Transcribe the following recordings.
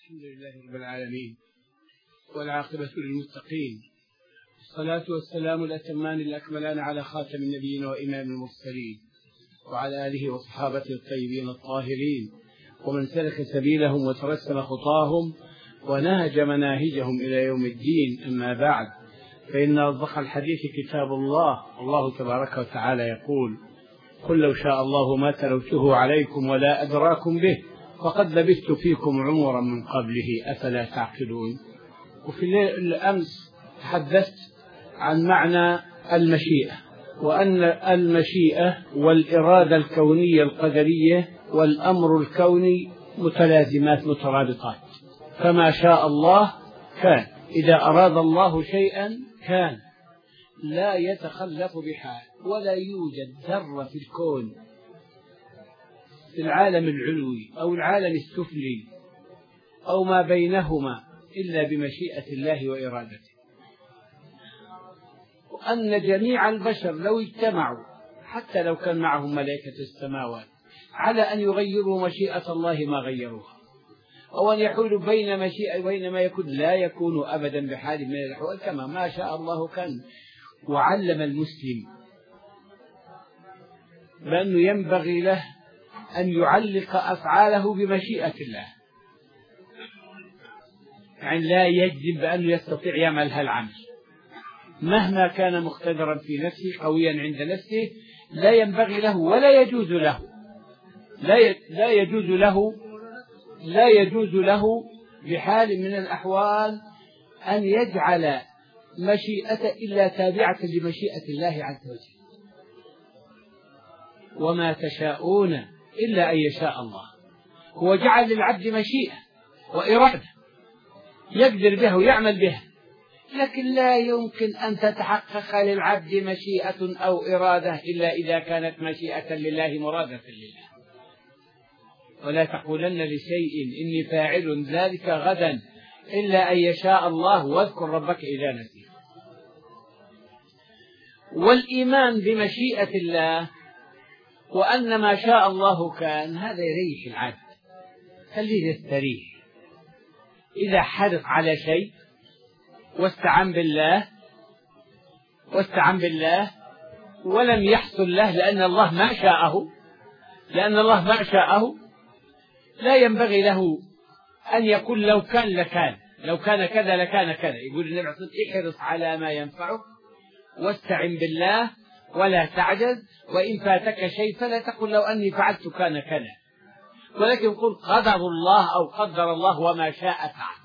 الحمد لله رب العالمين والعاقبة للمتقين، الصلاة والسلام الأتمان الأكملان على خاتم النبيين وإمام المرسلين وعلى آله وصحابته الطيبين الطاهرين ومن سلك سبيلهم وترسم خطاهم ونهج مناهجهم إلى يوم الدين. أما بعد، فإن أصدق الحديث كتاب الله. الله تبارك وتعالى يقول: قل لو شاء الله ما تلوته عليكم ولا أدراكم به فقد لبثت فيكم عمرا من قبله أفلا تعقلون. وفي الأمس تحدثت عن معنى المشيئة، وأن المشيئة والإرادة الكونية القدرية والأمر الكوني متلازمات مترابطات، فما شاء الله كان. إذا أراد الله شيئا كان، لا يتخلف بحال، ولا يوجد ذرة في الكون، في العالم العلوي أو العالم السفلي أو ما بينهما، إلا بمشيئة الله وإرادته. وأن جميع البشر لو اجتمعوا، حتى لو كان معهم ملائكة السماوات، على أن يغيروا مشيئة الله ما غيروها، أو أن يحولوا بين مشيئة وبين ما يكون، لا يكون أبدا بحال من الأحوال كما ما شاء الله كان. وعلم المسلم بأنه ينبغي له أن يعلق أفعاله بمشيئة الله، يعني لا يجزم بأنه يستطيع يعمل هالعمل مهما كان مقتدرا في نفسه قويا عند نفسه. لا ينبغي له ولا يجوز له، لا يجوز له بحال من الأحوال أن يجعل مشيئته إلا تابعة لمشيئة الله عز وجل. وما تشاءون إلا أن يشاء الله. هو جعل للعبد مشيئة وإرادة يقدر بها ويعمل بها، لكن لا يمكن أن تتحقق للعبد مشيئة أو إرادة إلا إذا كانت مشيئة لله مرادة لله. ولا تقولن لشيء إني فاعل ذلك غدا إلا أن يشاء الله واذكر ربك إذا نسيت. والإيمان بمشيئة الله وأن ما شاء الله كان، هذا يريح العبد، خليه يستريح. إذا حرص على شيء واستعان بالله ولم يحصل له لأن الله ما شاءه، لا ينبغي له أن يقول لو كان لكان، لو كان كذا لكان كذا. يقول النبي عليه الصلاة والسلام: احرص على ما ينفعك واستعن بالله ولا تعجز، وإن فاتك شيء فلا تقل لو أني فعلت كان كذا، ولكن قل قدر الله أو قدر الله وما شاء فعل.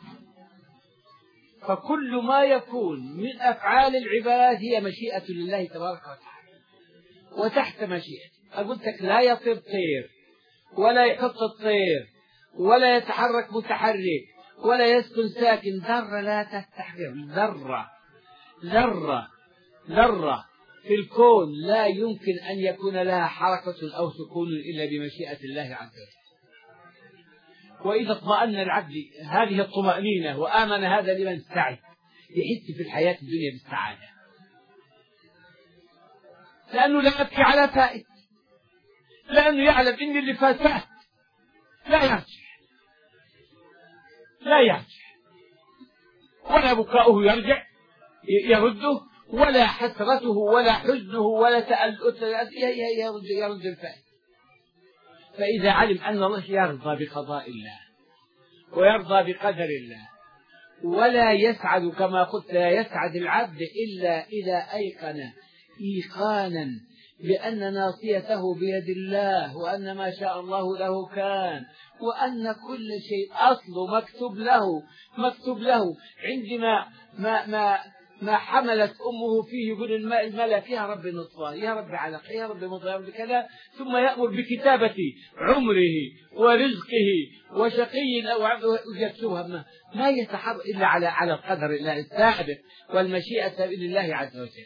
فكل ما يكون من أفعال العباد هي مشيئة لله تبارك وتعالى، وتحت مشيئته. قلت لك لا يطير طير ولا يحط الطير ولا يتحرك متحرك ولا يسكن ساكن، ذرة لا تستحضر، ذرة في الكون لا يمكن أن يكون لها حركة أو سكون إلا بمشيئة الله عز وجل. وإذا اطمأن العبد هذه الطمأنينة وآمن هذا لمن سعد، يحس في الحياة الدنيا بالسعادة، لأنه لا يبكي على فائت، لأنه يعلم إن اللي فات لا يرجع، ولا بكاؤه يرده، ولا حسرته ولا حزنه ولا تألؤه يرد الفائت. فإذا علم أن الله يرضى بقضاء الله ويرضى بقدر الله، ولا يسعد كما قلت، لا يسعد العبد إلا إذا أيقن إيقانا بأن ناصيته بيد الله، وأن ما شاء الله له كان، وأن كل شيء أصله مكتوب له. عندما ما حملت أمه فيه يقول الملك: يا رب نطفة، يا رب علقة، يا رب مضغة، يا رب كذا، ثم يأمر بكتابة عمره ورزقه وشقي أو يكتبها، ما يتحرك إلا على القدر الله السابق والمشيئة لله عز وجل.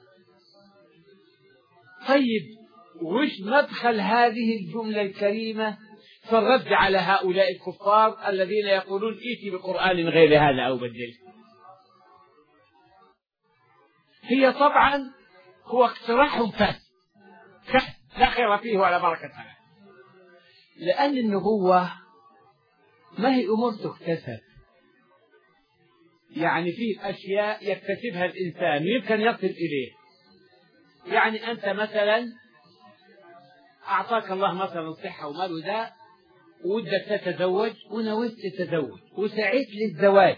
طيب، وش مدخل هذه الجملة الكريمة في الرد على هؤلاء الكفار الذين يقولون: ائتي بقرآن غير هذا أو بدله؟ هي طبعا هو اقتراح فاسد لا خير فيه ولا بركة فيه، لأن النبوة ما هي أمور تكتسب، يعني في أشياء يكتسبها الإنسان يمكن يصل إليه. يعني أنت مثلا أعطاك الله مثلا صحة ومال وذا، ودك تتزوج ونويت تتزوج وسعيت للزواج،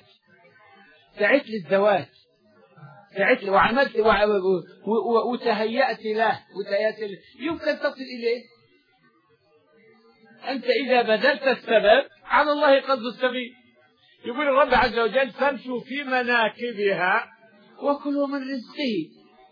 سعيت له وعملت وتهيأت له يمكن تصل إليه. أنت إذا بذلت السبب على الله قصد السبيل. يقول الرب عز وجل: فامشوا في مناكبها وكلوا من رزقه.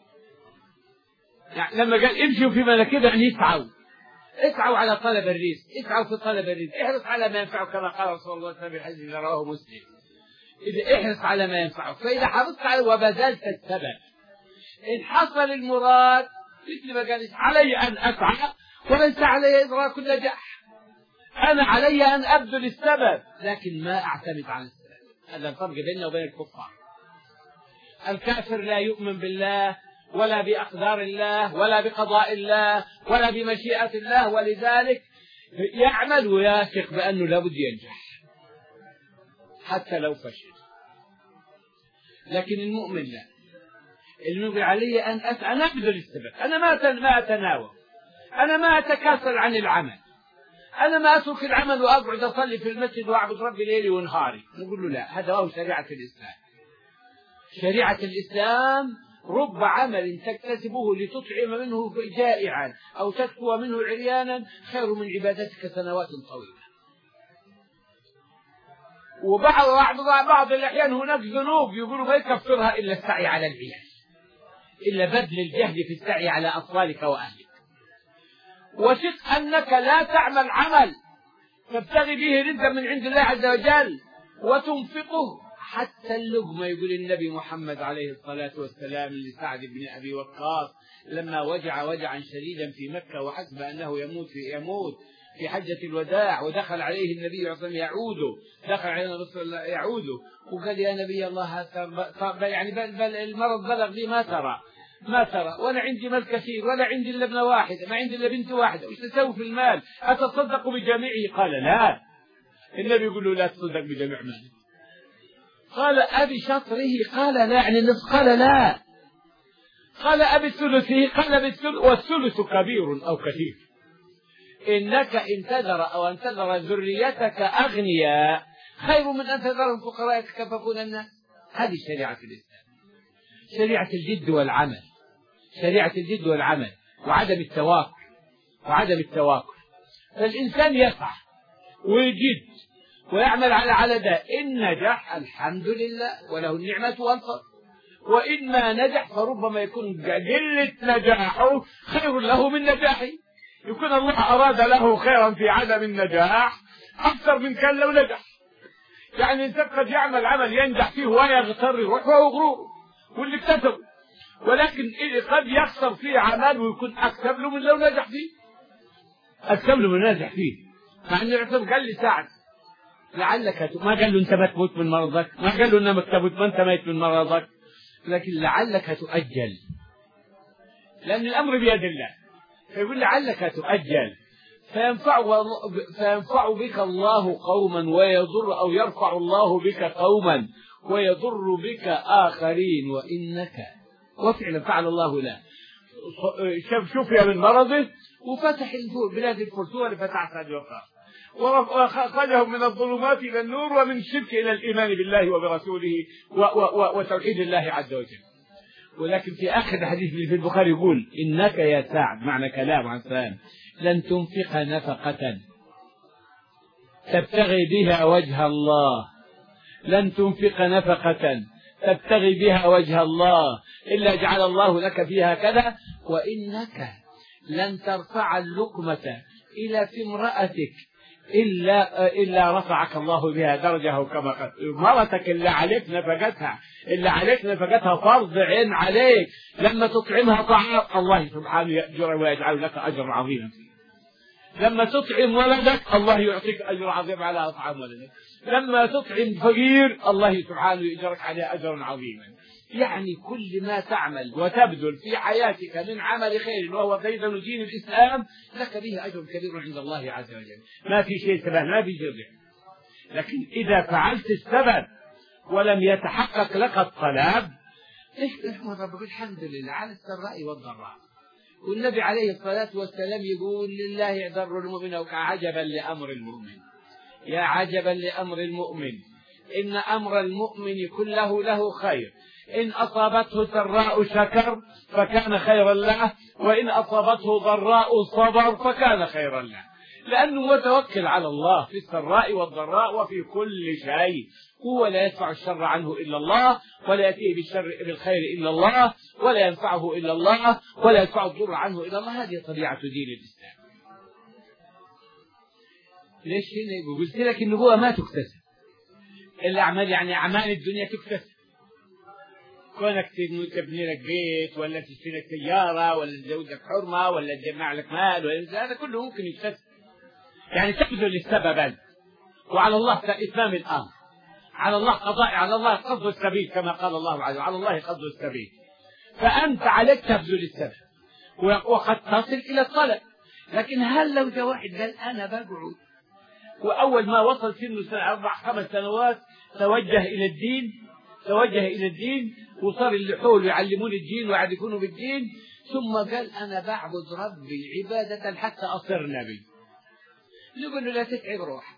يعني لما قال امشوا في مناكبها يعني اسعوا على طلب الرزق، اسعوا في طلب الرزق، احرص على ما ينفعك كما قال رسول الله صلى الله عليه وسلم في الحديث الذي رواه مسلم. إذا احرص على ما ينفعك، فإذا حرصت على وبذلت السبب إن حصل المراد مثل ما قال: علي أن أسعى وليس علي إدراك النجاح. أنا علي أن أبذل السبب لكن ما أعتمد على السبب. هذا الفرق بيننا وبين الكفار. الكافر لا يؤمن بالله ولا بأقدار الله ولا بقضاء الله ولا بمشيئة الله، ولذلك يعمل ويثق بأنه لابد ينجح حتى لو فشل. لكن المؤمن لا، المؤمن علي أن أسعى، أنا أبذل السبب، أنا ما أتناوب، أنا ما أتكاسل عن العمل، أنا ما أترك العمل وأقعد أصلي في المسجد وأعبد ربي ليلي ونهاري. نقول له لا، هذا هو شريعة الإسلام. شريعة الإسلام رب عمل تكتسبه لتطعم منه جائعا أو تكسو منه عريانا خير من عبادتك سنوات طويلة. وبعض الأحيان هناك ذنوب يقولوا ما يكفرها إلا السعي على العيال، إلا بذل الجهد في السعي على أطفالك وأهلك. وثق أنك لا تعمل عمل تبتغي به رزقا من عند الله عز وجل وتنفقه حتى اللقمة. يقول النبي محمد عليه الصلاة والسلام لسعد بن أبي وقاص لما وجع وجعا شديدا في مكة وحسب أنه يموت في حجة الوداع، ودخل عليه النبي صلى الله عليه وسلم يعوده وقال: يا نبي الله، يعني بل المرض بلغ لي ما ترى وأنا عندي مال كثير ولا عندي إلا ابنة واحدة، ما عندي إلا بنت واحدة، وش تسوي في المال؟ أتصدق بجميعه؟ قال: لا. النبي يقول له: لا تصدق بجميع مالك. قال: أبي شطره؟ قال: لا. يعني النصف؟ قال: لا. قال: أبي ثلثه؟ قال: بالثلث، والثلث كبير أو كثير. إنك إن تذر ذريتك أغنياء خير من أن تذرهم فقراء يتكففون الناس. هذه شريعة الإسلام، شريعة الجد والعمل وعدم التواكل. فالإنسان يسعى ويجد ويعمل على ده. إن نجح الحمد لله وله النعمة والفضل، وإن ما نجح فربما يكون قلة نجاحه خير له من نجاحه. يكون الله أراد له خيرا في عدم النجاح أكثر من كان لو نجح. يعني الإنسان قد يعمل عمل ينجح فيه ويغتر روحه وغروره واللي اكتسبه، ولكن قد يخسر فيه عمل ويكون أكسب له من لو نجح فيه. مع أن الرسول قال لي: سعد لعلك ما قال له أنت ما تموت من مرضك، ما قال له أنك تموت ما أنت ميت من مرضك، لكن لعلك تؤجل، لأن الأمر بيد الله. فيقول: لعلك تؤجل فينفع بك الله قوما ويضر، أو يرفع الله بك قوما ويضر بك آخرين وفعلا فعل الله له. شفي من مرضه وفتح بلاد الفرسوة لفتحت الوقار، وأخرجهم من الظلمات إلى النور ومن الشرك إلى الإيمان بالله وبرسوله وتوحيد الله عز وجل. ولكن في آخر الحديث في البخاري يقول: إنك يا سعد، معنى كلام عن سلام، لن تنفق نفقة تبتغي بها وجه الله، لن تنفق نفقة تبتغي بها وجه الله إلا جعل الله لك فيها كذا، وإنك لن ترفع اللقمة إلى في امرأتك إلا رفعك الله بها درجة. كما قال مرتك اللي عليك نفقتها فرض عين عليك، لما تطعمها طعام الله سبحانه يأجر ويجعل لك أجر عظيما فيه. لما تطعم ولدك الله يعطيك أجر عظيم على إطعام ولدك، لما تطعم فقير الله سبحانه يأجرك عليه أجرا عظيما. يعني كل ما تعمل وتبذل في حياتك من عمل خير وهو فيض دين الإسلام لك به أجر كبير عند الله عز وجل، ما في شيء سبه، ما في شيء. لكن إذا فعلت السبب ولم يتحقق لك الطلب احمد ربك الحمد لله على السراء والضراء. والنبي عليه الصلاة والسلام يقول لله ضر المؤمن وعجبا لأمر المؤمن، يا عجبا لأمر المؤمن إن أمر المؤمن كله له خير، إن أصابته سراء شكر فكان خيرا له، وإن أصابته ضراء صبر فكان خيرا له، لأنه متوكل على الله في السراء والضراء وفي كل شيء. هو لا يدفع الشر عنه إلا الله، ولا يأتيه بالخير إلا الله، ولا ينفعه إلا الله، ولا يدفع الضر عنه إلا الله. هذه طبيعة دين الإسلام. ليش هنا قلت لك النبوة ما تكتسب، الأعمال يعني أعمال الدنيا تكتسب. كونك تبني لك بيت، ولا تشتري لك سيارة، ولا تزوج لك حرمة، ولا تجمع لك مال، ولا هذا كله ممكن يكتسب. يعني تبذل السبب أنت، وعلى الله إتمام الأمر، على الله قضاء، على الله قصد السبيل كما قال الله عز وجل، على الله قصد السبيل. فأنت عليك تبذل السبب وقد تصل إلى الطلب. لكن هل لو جاء واحد قال أنا بقعد، وأول ما وصل سنه 4-5 سنوات توجه إلى الدين وصار اللي حوله يعلمون الدين ويعرفونه بالدين، ثم قال أنا بعبد ربي عبادة حتى أصير نبي، نقول له لا تتعب روحك.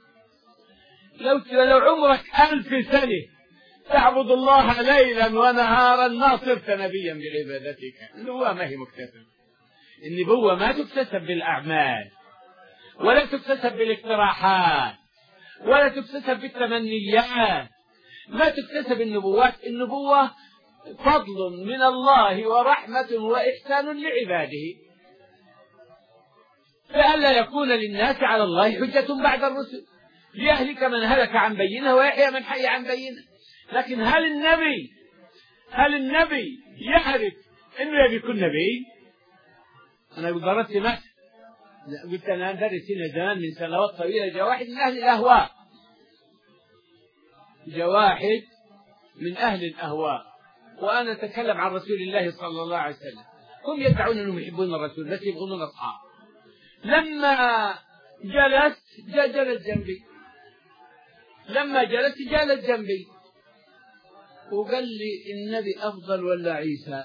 لو عمرك 1000 سنة تعبد الله ليلا ونهارا ما صرت نبيا بعبادتك. النبوة ما هي مكتسبة، النبوة ما تكتسب بالأعمال، ولا تكتسب بالاقتراحات، ولا تكتسب بالتمنيات، ما تكتسب النبوات. النبوة فضل من الله ورحمة وإحسان لعباده، فألا يكون للناس على الله حجة بعد الرسل، ليهلك من هلك عن بينه ويحيى من حي عن بينه. لكن هل النبي يعرف انه يكون نبي؟ انا ضربت مثل، قلت انا درس هنا زمان من سنوات طويله، جاء واحد من اهل الاهواء، وانا اتكلم عن رسول الله صلى الله عليه وسلم. هم يدعون انهم يحبون الرسول بس يبغضون اصحابه. لما جلس جنبي وقال لي النبي أفضل ولا عيسى؟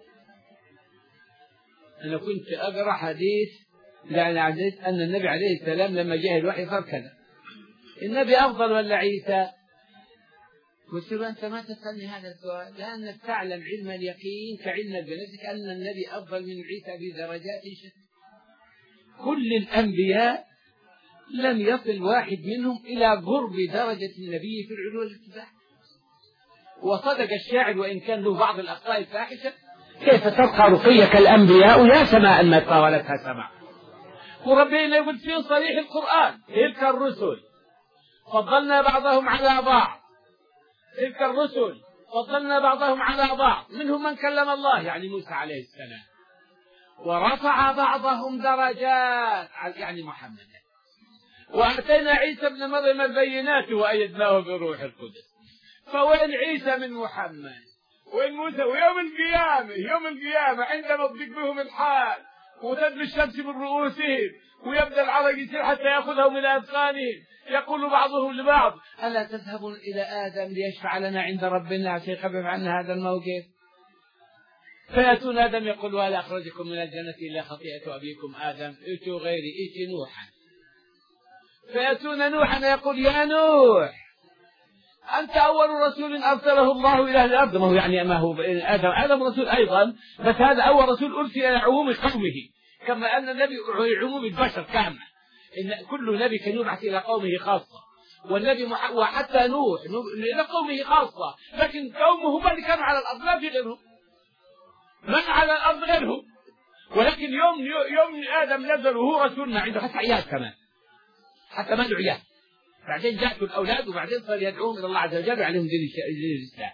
أنا كنت أقرأ حديث أن النبي عليه السلام لما جاء الوحي صار كذا، النبي أفضل ولا عيسى؟ قلت له أنت ما تسألني هذا السؤال، لأنك تعلم علم اليقين كعلمك بنفسك أن النبي أفضل من عيسى بدرجات شتى. كل الأنبياء لم يصل واحد منهم إلى قرب درجة النبي في العلو والاتباع. وصدق الشاعر وإن كان له بعض الأخطاء الفاحشة: كيف ترقى رقيك الأنبياء يا سماء ما طاولتها سماء. وربنا يقول في صريح القرآن: تلك الرسل فضلنا بعضهم على بعض، تلك الرسل فضلنا بعضهم على بعض، منهم من كلم الله يعني موسى عليه السلام، ورفع بعضهم درجات يعني محمد، وأتينا عيسى ابن مريم البينات وأيدناه بروح القدس. فوين عيسى من محمد؟ وين موسى؟ ويوم القيامة عندما تضيق بهم الحال وتدنو الشمس من رؤوسهم ويبدأ العرق يسير حتى يأخذهم إلى أذقانهم، يقول بعضهم لبعض: ألا تذهبون إلى آدم ليشفع لنا عند ربنا عشان يخفف عنا هذا الموقف؟ فيأتون آدم يقول: ولا أخرجكم من الجنة إلا خطيئة أبيكم آدم، ائتوا غيري، ائت نوحا. فيأتون نوحا يقول: يا نوح أنت أول رسول أرسله الله إلى أهل الأرض. ما هو يعني ما هو آدم رسول أيضا، بس هذا أول رسول أرسل إلى عموم قومه، كما أن النبي عموم البشر كامل، إن كل نبي كان يبعث إلى قومه خاصة، والنبي وحتى نوح إلى قومه خاصة، لكن قومه هم اللي كانوا على الأرض، لا في غيرهم، من على الأرض غيرهم. ولكن يوم آدم نزل وهو رسولنا عنده حتى عيال كمان، حتى ما له عيال، بعدين جاءته الأولاد وبعدين صار يدعوهم إلى الله عز وجل وعليهم دين الإسلام.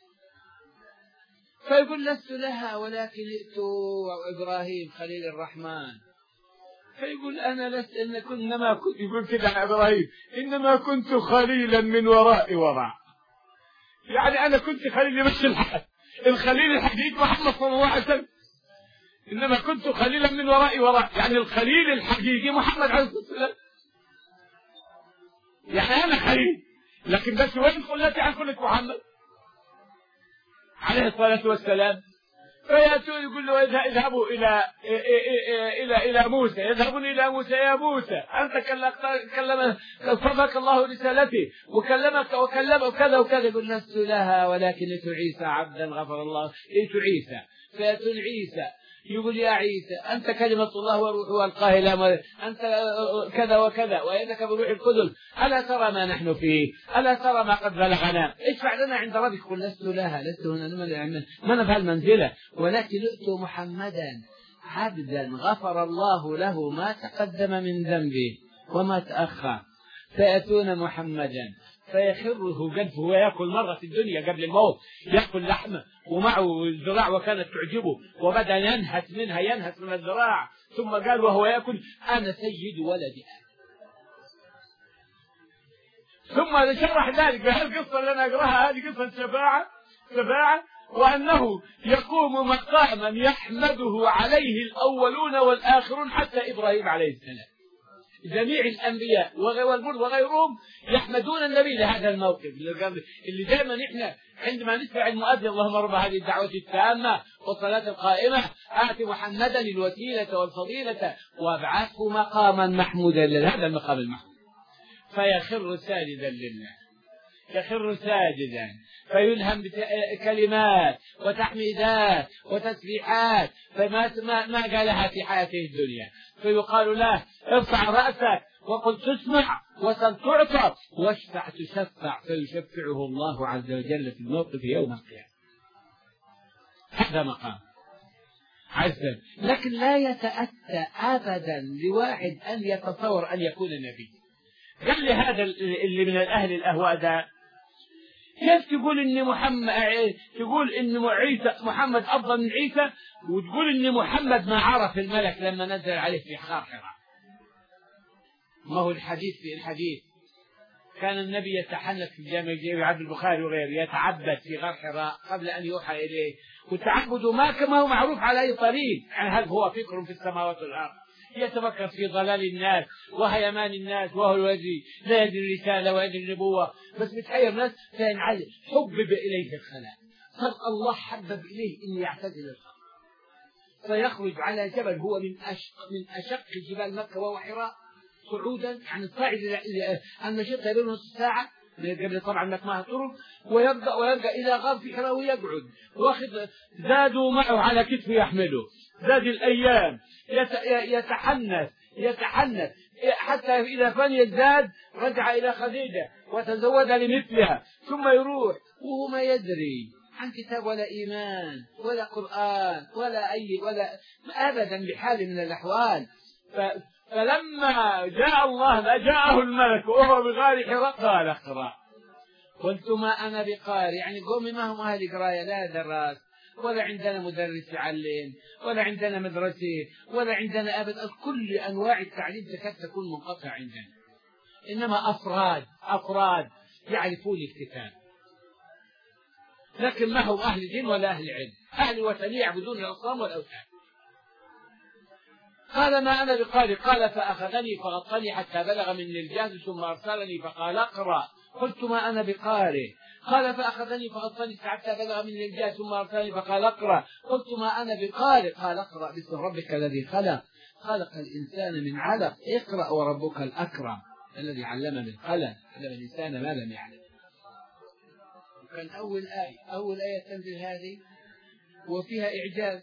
فيقول: لست لها ولكن ائتوا إبراهيم خليل الرحمن. فيقول: أنا لست إنما كنت، يقول كده عن إبراهيم: إنما كنت خليلا من وراء وراء. يعني أنا كنت خليل يمشي الحال، الخليل الحقيقي محمد صلى الله عليه وسلم، إنما كنت خليلا من وراء وراء، يعني الخليل الحقيقي محمد عليه الصلاة والسلام. يعني أنا خليل، لكن بس وين خلتي عن خلة محمد عليه الصلاة والسلام؟ فيأتون يقول له اذهبوا إلى موسى، يذهبون إلى موسى، يا موسى أنت كلم صدق الله رسالته وكلمك وكذا وكذا. يقول لست لها ولكن لت عيسى عبدا غفر الله، لت عيسى. فيأتون عيسى يقول يا عيسى أنت كلمة الله وروحه القاهلة، أنت كذا وكذا وإنك بروح القدس، ألا ترى ما نحن فيه؟ ألا ترى ما قد بلغنا؟ ادفع لنا عند ربك. قل لست لها، لست هنا ما نفعل المنزلة، ولكن ائتوا محمدا عبدا غفر الله له ما تقدم من ذنبه وما تأخر. فيأتون محمدا فيخره قدفه ويأكل مرة في الدنيا قبل الموت، يأكل لحمه ومعه الذراع وكانت تعجبه، وبدأ ينهت منها، ينهت من الذراع، ثم قال وهو يأكل أنا سيد ولد آدم. ثم شرح ذلك بهالقصة اللي أنا أقرأها، هذه قصة شفاعة، وأنه يقوم مقاما يحمده عليه الأولون والآخرون حتى إبراهيم عليه السلام. جميع الأنبياء والمرسلين وغيرهم يحمدون النبي لهذا الموقف اللي دائما إحنا عندما نسمع المؤذن اللهم رب هذه الدعوة التامة والصلاة القائمة آت محمدا الوسيلة والفضيلة وابعثه مقاما محمودا، لهذا المقام المحمود. فيخر ساجدا لله، يخر ساجدا، فيلهم بكلمات وتحميدات وتسبيحات ما قالها في حياته الدنيا. فيقال له ارفع رأسك وقل تسمع وسل تعطى واشفع تشفع، فيشفعه الله عز وجل في الموقف يوم القيامة. هذا مقام عزا، لكن لا يتأتى أبدا لواحد أن يتصور أن يكون نبي. قال لي هذا اللي من الأهل الأهواء ده كيف تقول إن محمد أفضل من عيسى، وتقول إن محمد ما عرف الملك لما نزل عليه في غار حراء؟ ما هو الحديث في الحديث كان النبي يتحنث في جامع عبد البخاري وغيره، يتعبد في غار حراء قبل أن يوحى إليه، والتعبد ما هو معروف على أي طريق، يعني هل هو فكر في السماوات والأرض، يتفكر في ضلال الناس وهيمان الناس، وهو الذي لا يدري الرسالة ويدري النبوة، بس متحير الناس فينعزل. حبب إليه الخلاء، صدق الله حبب إليه أن يعتزل الخلاء، فيخرج على جبل هو من أشق جبال مكة وهو حراء صعودا، يعني الصاعد المشي تقريبا نصف ساعة قبل طبعا انك ما طرق، ويبقى إلى غار في حراء ويقعد، واخذ زادوا معه على كتفه يحمله، زاد الأيام يتحنث حتى إذا فني الزاد رجع إلى خديجة وتزود لمثلها، ثم يروح وهو ما يدري عن كتاب ولا إيمان ولا قرآن ولا أبدا بحال من الأحوال. فلما جاء الله جاءه الملك وهو بغار حراء قال اقرأ. قلت ما أنا بقارئ، يعني قومي ما هم أهل قراية، لا دراس ولا عندنا مدرس يعلم ولا عندنا مدرسة ولا عندنا أبدا، كل أنواع التعليم تكاد تكون منقطعة عندنا، إنما أفراد يعرفون الكتاب، لكن ما هم أهل دين ولا أهل علم، أهل وثنية يعبدون الأصنام والأوثان. قال ما أنا بقارئ، قال فأخذني فغطني حتى بلغ مني الجهد ثم أرسلني فقال اقرأ. قلت ما أنا بقارئ، قال فأخذني فغطني حتى بلغ مني الجهد ثم أرسلني فقال اقرأ. قلت ما أنا بقارئ، قال اقرأ باسم ربك الذي خلق الإنسان من علق، اقرأ وربك الأكرم الذي علم بالقلم علم الإنسان ما لم يعلم. كان أول آية تنزل هذه وفيها إعجاز،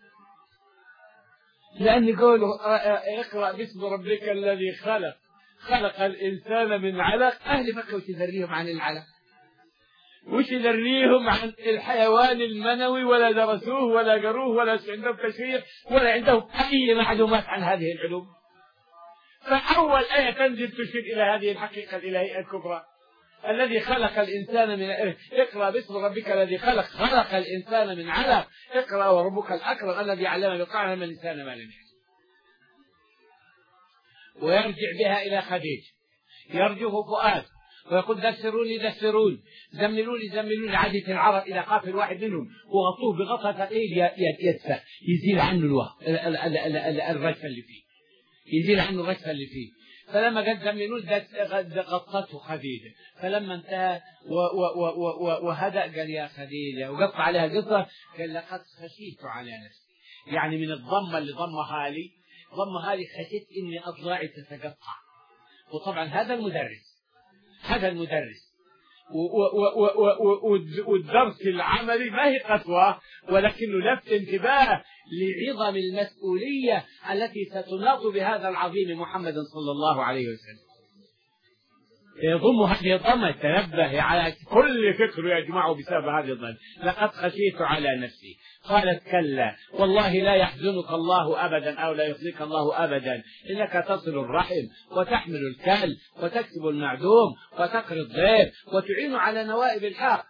لأن قوله اقرأ باسم ربك الذي خلق الإنسان من علق، أهل مكة وش يدريهم عن العلق، وش يدريهم عن الحيوان المنوي، ولا درسوه ولا قروه ولا عندهم تشريح ولا عندهم أي معلومات عن هذه العلوم. فأول آية تنزل تشير إلى هذه الحقيقة الإلهية الكبرى، الذي خلق الإنسان من اقرأ باسم ربك الذي خلق الإنسان من علق، اقرأ وربك الأكرم الذي علم بالقلم علم الإنسان ما لم يعلم. ويرجع بها إلى خديجة، يرجف فؤاد ويقول دثروني زملوني عادة العرب إذا خاف الواحد منهم وغطوه بغطاء ثقيل يدفع يزيل عنه الرجفة اللي فيه، فلما قد زملون غطته خديجة. فلما انتهى وهدأ قال يا خديجة وقف عليها قصة، قال لقد خشيت على نفسي، يعني من الضمة اللي ضمها لي خشيت إني أضلاعي تتقطع. وطبعا هذا المدرس والدرس العملي ما هي قسوة، ولكنه لفت انتباه لعظم المسؤولية التي ستناط بهذا العظيم محمد صلى الله عليه وسلم. يضم هذه الضمة، تنبه على كل فكر يجمعه بسبب هذه الضمة. لقد خشيت على نفسي. قالت كلا والله لا يحزنك الله أبدا أو لا يخزيك الله أبدا، إنك تصل الرحم وتحمل الكل وتكسب المعدوم وتقري الضيف وتعين على نوائب الحق.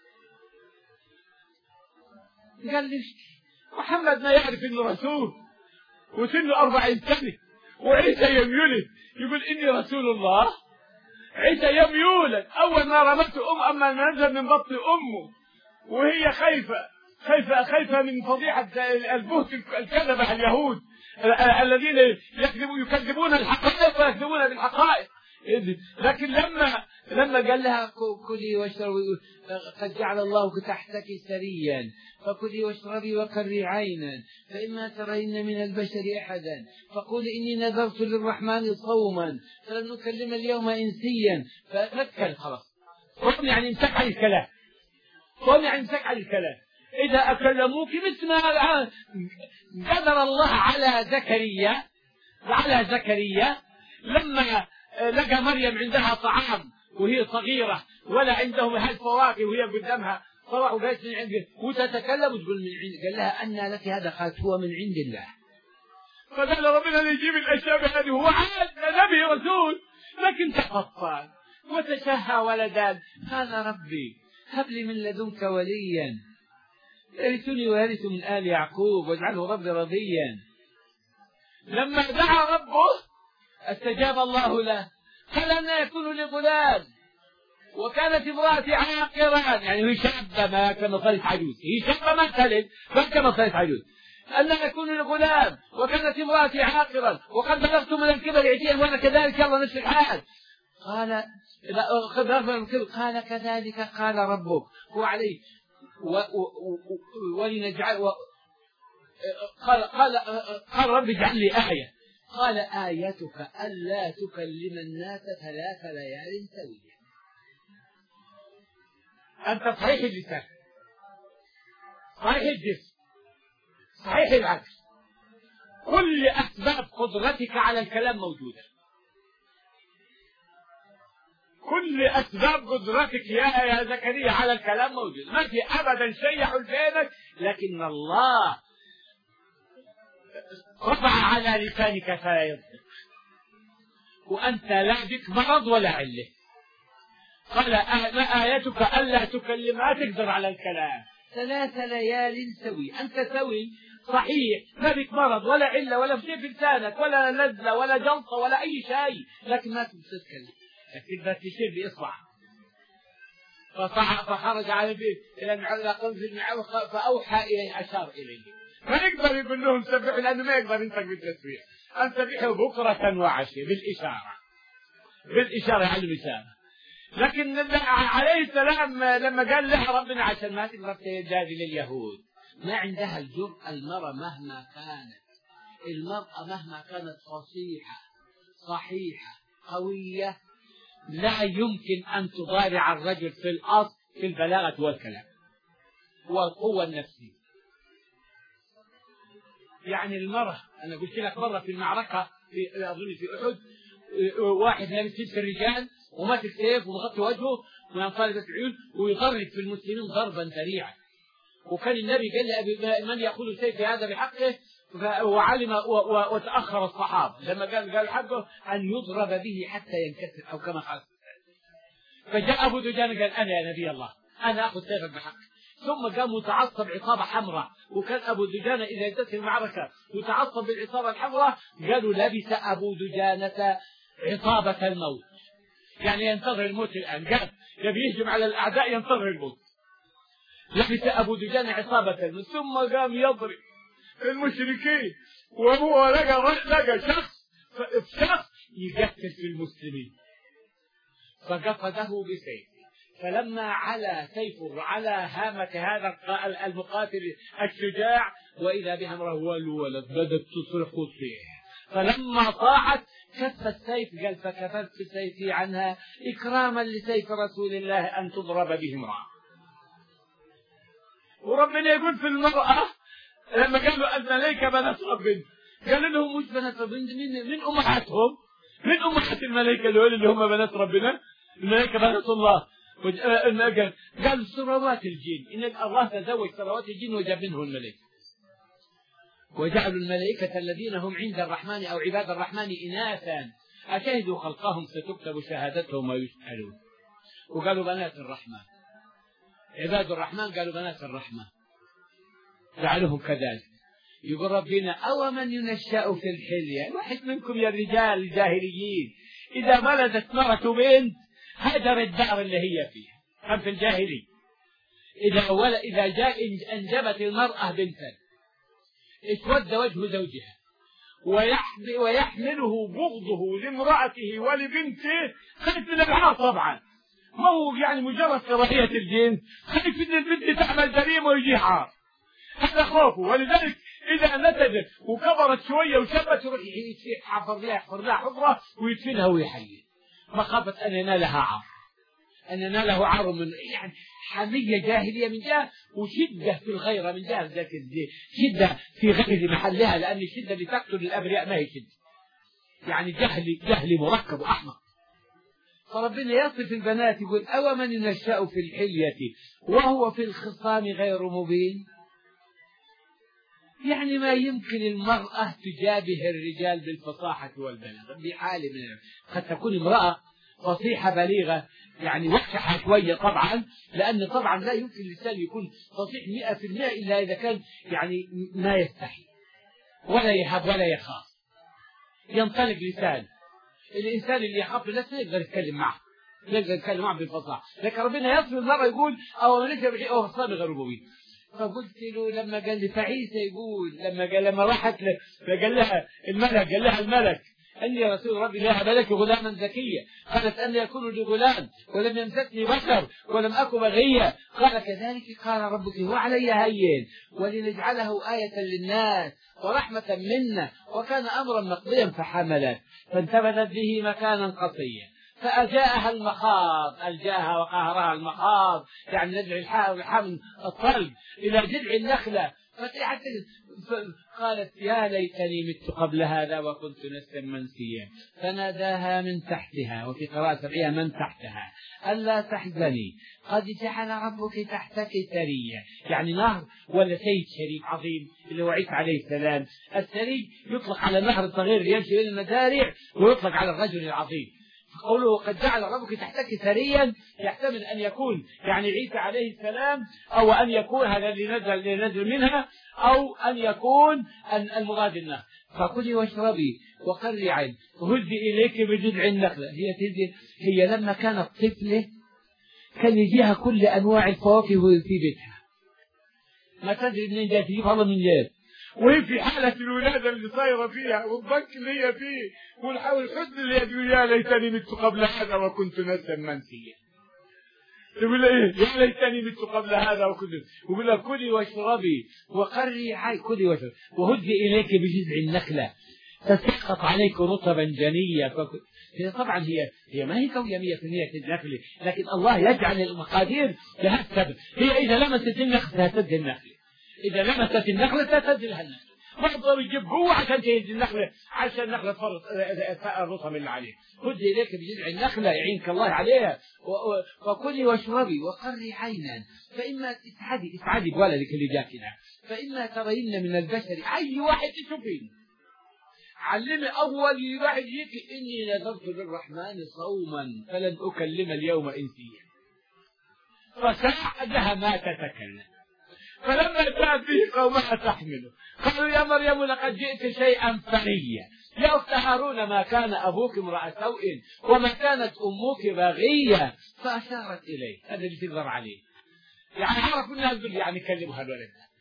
قال لي محمد ما يعرف إنه رسول وسنه 40 سنة وعيسى يوم يولد يقول إني رسول الله. عيسى يوم يولد أول ما رمته أما نزل من بطن أمه وهي خايفة من فضيحة البهت الكذبة اليهود الذين يكذبون الحقائق ويكذبون بالحقائق. لكن لما قال لها كلي واشربي قد جعل الله تحتك سريا فكلي واشربي وقري عينا فإما ترين من البشر أحدا فقولي إني نذرت للرحمن صوما فلن نكلم اليوم إنسيا. فذكر خلاص قوم يعني امسك على الكلام. إذا أكلموك مثل ما قدر الله على زكريا لما لقى مريم عندها طعام وهي صغيرة ولا عندهم هالفواكه وهي قدامها صراحة وقالت من عندك وتتكلم وتقول من عند، قال لها أن لك هذا؟ قالت هو من عند الله. فقال ربنا يجيب الأشياء هذه هو عاد نبي رسول لكن تفطن وتشهى ولدان. قال ربي هب لي من لدنك وليا يرثني ويرث من آل يعقوب واجعله ربي رضيا. لما دعا ربه استجاب الله له. قال أن يكون لغلام وكانت امرأتي عاقرا، يعني هي شابة ما كما صارت عجوز، هي شابة ما تلد فكما صارت عجوز. أن يكون لغلام وكانت امرأتي عاقرا وقد بلغت من الكبر عتيا وأنا كذلك الله نفس الحال. قال كذلك قال ربك هو عليه ولنجعل قال رب اجعل لي آية. قال آيتك ألا تكلم الناس 3 ليال سويا. أنت صحيح اللسان، صحيح الجسم، صحيح العقل، كل أسباب قدرتك على الكلام موجودة، كل أسباب قدرتك يا زكريا على الكلام موجودة، ما في أبدا شيء يحول بينك، لكن الله رفع على لسانك فلا يصدق وأنت لا بك مرض ولا علة. قال ما آيتك ألا تكلم، ما تقدر على الكلام 3 ليال سوي. أنت سوي صحيح ما بك مرض ولا علة ولا شيء في لسانك ولا لذة ولا جلطة ولا أي شيء، لكن ما تتكلم، تقدر تشير بإصبع. فخرج على البيت إلى المعلق فأوحى إليه أشار إليه. ما يقدر يقول لهم سبحوا لأنه ما يقدر ينطق بالتسبيح. أن سبحوا بكرة وعشية بالإشارة على الإشارة. لكن عليه السلام لما قال له ربنا عشان ما تقدر تجادل اليهود، ما عندها الجرأة. المرأة مهما كانت فصيحة صحيحة قوية لا يمكن أن تضارع الرجل في الأصل في البلاغة والكلام والقوة النفسية. يعني المرأة أنا قلت لك مرة في المعركة أظن في أحد، واحد لابس لبس الرجال وماسك سيف ومغطي وجهه وينطلق عيون ويضرب في المسلمين ضربا ذريعا. وكان النبي قال لأبي من يأخذ السيف هذا بحقه، وعلم وتأخر الصحابة لما قال حقه أن يضرب به حتى ينكسر أو كما قال. فجاء أبو دجانة قال أنا يا نبي الله أنا أخذ سيفك بحق. ثم قام متعصب عصابة حمراء، وكان أبو دجانة إذا انتهت المعركة متعصب بالعصابة الحمراء قالوا لبس أبو دجانة عصابة الموت، يعني ينتظر الموت الآن، قال يبي يهجم على الأعداء ينتظر الموت. لبس أبو دجانة عصابة الموت ثم قام يضرب المشركين، وهو لقى شخص يقتل يقتل في المسلمين، فقصده بسيف، فلما علا سيفه على هامة هذا المقاتل الشجاع وإذا بها امرأة والولد بدت تصرخ وتصيح، فلما طاحت كف السيف، قال فكففت سيفي عنها إكراما لسيف رسول الله أن تضرب به امرأة. وربنا يقول في المرأة لما قالوا الملائكة بنات ربنا، قالوا لهم مش بنات ربنا، من أمهاتهم، من أمهات الملائكة اللي هم بنات ربنا، الملائكة بنات الله. قال ثروات الجن، إن الله تزوج ثروات الجن وجاب منه الملائكة، وجعلوا الملائكة الذين هم عند الرحمن أو عباد الرحمن إناثا أشهدوا خلقهم ستكتب شهادتهم ويسألون. وقالوا بنات الرحمن، عباد الرحمن قالوا بنات الرحمن، جعلهم كذلك. يقول ربنا أو من ينشأ في الحلية، واحد منكم يا الرجال الجاهليين إذا ولدت مرة بنت هدر الدار اللي هي فيها، كان في الجاهلي إذا جاء أنجبت المرأة بنتا اسود وجه زوجها ويحمله بغضه لامرأته ولبنته، خايف من العار طبعا، ما هو يعني مجرد كراهية الجنس، خايف ان البنت تعمل جريمة ويجي عار، هذا خوفه. ولذلك إذا نتجت وكبرت شوية وشبت يروح يحفر لها حفرة ويدفنها ويحيي، مخافة أن ينالها عار، أن يناله عار من يعني حمية جاهلية من جهة، وشدة في الغيرة من جهة، ذاك شدة في غير محلها، لأن الشدة اللي تقتل الأبرياء ما هي شدة، يعني جهل مركب وأحمق. فربنا يصف البنات يقول أو من ينشأ في الحلية وهو في الخصام غير مبين، يعني ما يمكن المرأة تجابه الرجال بالفصاحة والبلاغة بحال من، قد تكون امرأة فصيحة بليغة يعني وحشة شوية طبعا، لأن طبعا لا يمكن الإنسان يكون فصيح 100% إلا إذا كان يعني ما يستحي ولا يهب ولا يخاف، ينطلق لسان. الإنسان اللي يخاف لا يقدر يتكلم معه، يقدر يتكلم معه بالفصاحة، لكن ربنا يصف المرأة يقول أو من يشبه أو خصام غير مبين. فقلت له لما قال لي فعيسى يقول لما راحت قال لها الملك أني رسول ربي لا ملك غلاما زكيا، قالت أن يكون لي غلام ولم يمسسني بشر ولم أكن بغيا، قال كذلك قال ربك هو علي هين ولنجعله آية للناس ورحمة منا وكان أمرا مقضيا، فحملت فانتبذت به مكانا قصيا فأجاءها المخاض، ألجاها وقهرها المخاض يعني نزع الحمل الطلق إلى جذع النخلة، قالت يا ليتني مت قبل هذا وكنت نسيا منسيا، فناداها من تحتها، وفي قراءة سبعية من تحتها ألا تحزني قد جعل ربك تحتك سريا، يعني نهر ولا سيد شريف عظيم اللي هو عيسى عليه السلام. السري يطلق على النهر الصغير يمشي بين المزارع، ويطلق على الرجل العظيم. قوله قد جعل ربك تحتك سريا يحتمل أن يكون يعني عيسى عليه السلام، أو أن يكون هذا اللي نزل منها، أو أن يكون المراد النهر. فكلي واشربي وقري عين هزي إليك بجذع النخلة. هي لما كانت طفلة كان يجيها كل أنواع الفواكه في بيتها، ما تدري منين جاء، تجيب هذا من جاء، وهي في حالة الولادة اللي صايرة فيها والضنك اللي هي فيه والحول الحزن اللي يقول يا ليتني مت قبل هذا وكنت نسيا منسيا. يقول ايه يا ليتني مت قبل هذا وكنت، يقول لها كلي واشربي وقري عين، كلي واشربي وهزي إليك بجذع النخلة تسقط عليك رطبا جنيا. هي طبعا هي ما هي قوية 100% النخلة، لكن الله يجعل المقادير لها السبب. هي إذا لمست النخلة تهتز النخلة، إذا لمست النخلة تهتز لها النخلة، ما يقدر يجيب قوة عشان تهز النخلة، عشان النخلة تفرط الرطب اللي عليه. خذ إليك بجذع النخلة يعينك الله عليها وكلي واشربي وقري عينا، فإما اسعدي بولدك اللي جاك هنا، فإما ترين من البشر أي واحد تشوفين علمي أول واحد يجيك إني نذرت للرحمن صوما فلن أكلم اليوم إنسيا، فساعدها ما تتكلم. فلما جاءت به قومها تحمله قالوا يا مريم لقد جئت شيئا فريا، يا أخت هارون ما كان أبوك امرأ سوء وما كانت أمك بغية، فأشارت إليه. هذا اللي تقدر عليه، يعني عرف منها تقول يعني كلمها الولد،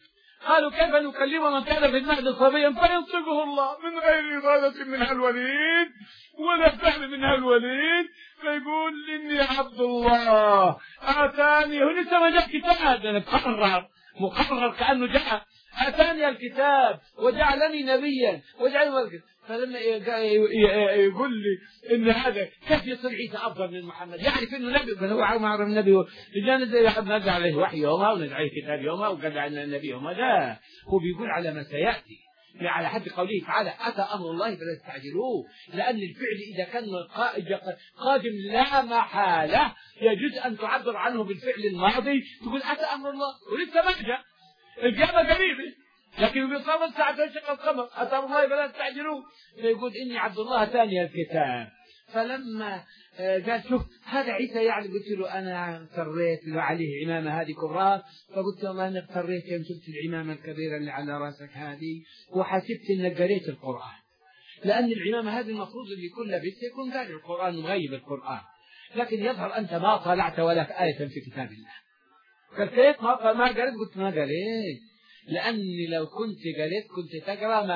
قالوا كيف نكلم من كان في المهد صبيا فينطقه الله من غير إرادة من الوليد ولا فهم من الوليد، فيقول إني عبد الله آتاني، هو لسه ما جاء كتاب، أنا مقرر كأنه جاء، آتاني الكتاب وجعلني نبيا وجعلني ملكا. فلما يقول لي ان هذا كيف يصير عيسى افضل من محمد، يعرف انه نبي، بل هو ما عرف النبي، نزل عليه وحي يومها ونزل عليه كتاب يومها وقال عن النبي يومها، لا هو بيقول على ما سياتي، على حد قوله تعالى اتى امر الله فلا تستعجلوه، لان الفعل اذا كان قادم لا محاله يجوز ان تعبر عنه بالفعل الماضي، تقول اتى امر الله ولسه ما جاء، القيامه قريبه، لكن بيصاب الساعة تنشق القمر أتى الله فلا تستعجلوه، فيقول إني عبد الله ثاني الكتاب. فلما قال شوف هذا عيسى يعني، قلت له أنا اغتريت وعليه عمامة هذه كبرى، فقلت والله أنا اغتريت يوم شفت العمامة الكبيرة اللي على رأسك هذه وحسبت إنك قريت القرآن، لأن العمامة هذه المفروض اللي كل لبس يكون قارئ القرآن ومغيب القرآن، لكن يظهر أنت ما طلعت ولا آية في كتاب الله. قلت كيف ما قريت؟ قلت ما قريت، لأني لو كنت قريت كنت تقرأ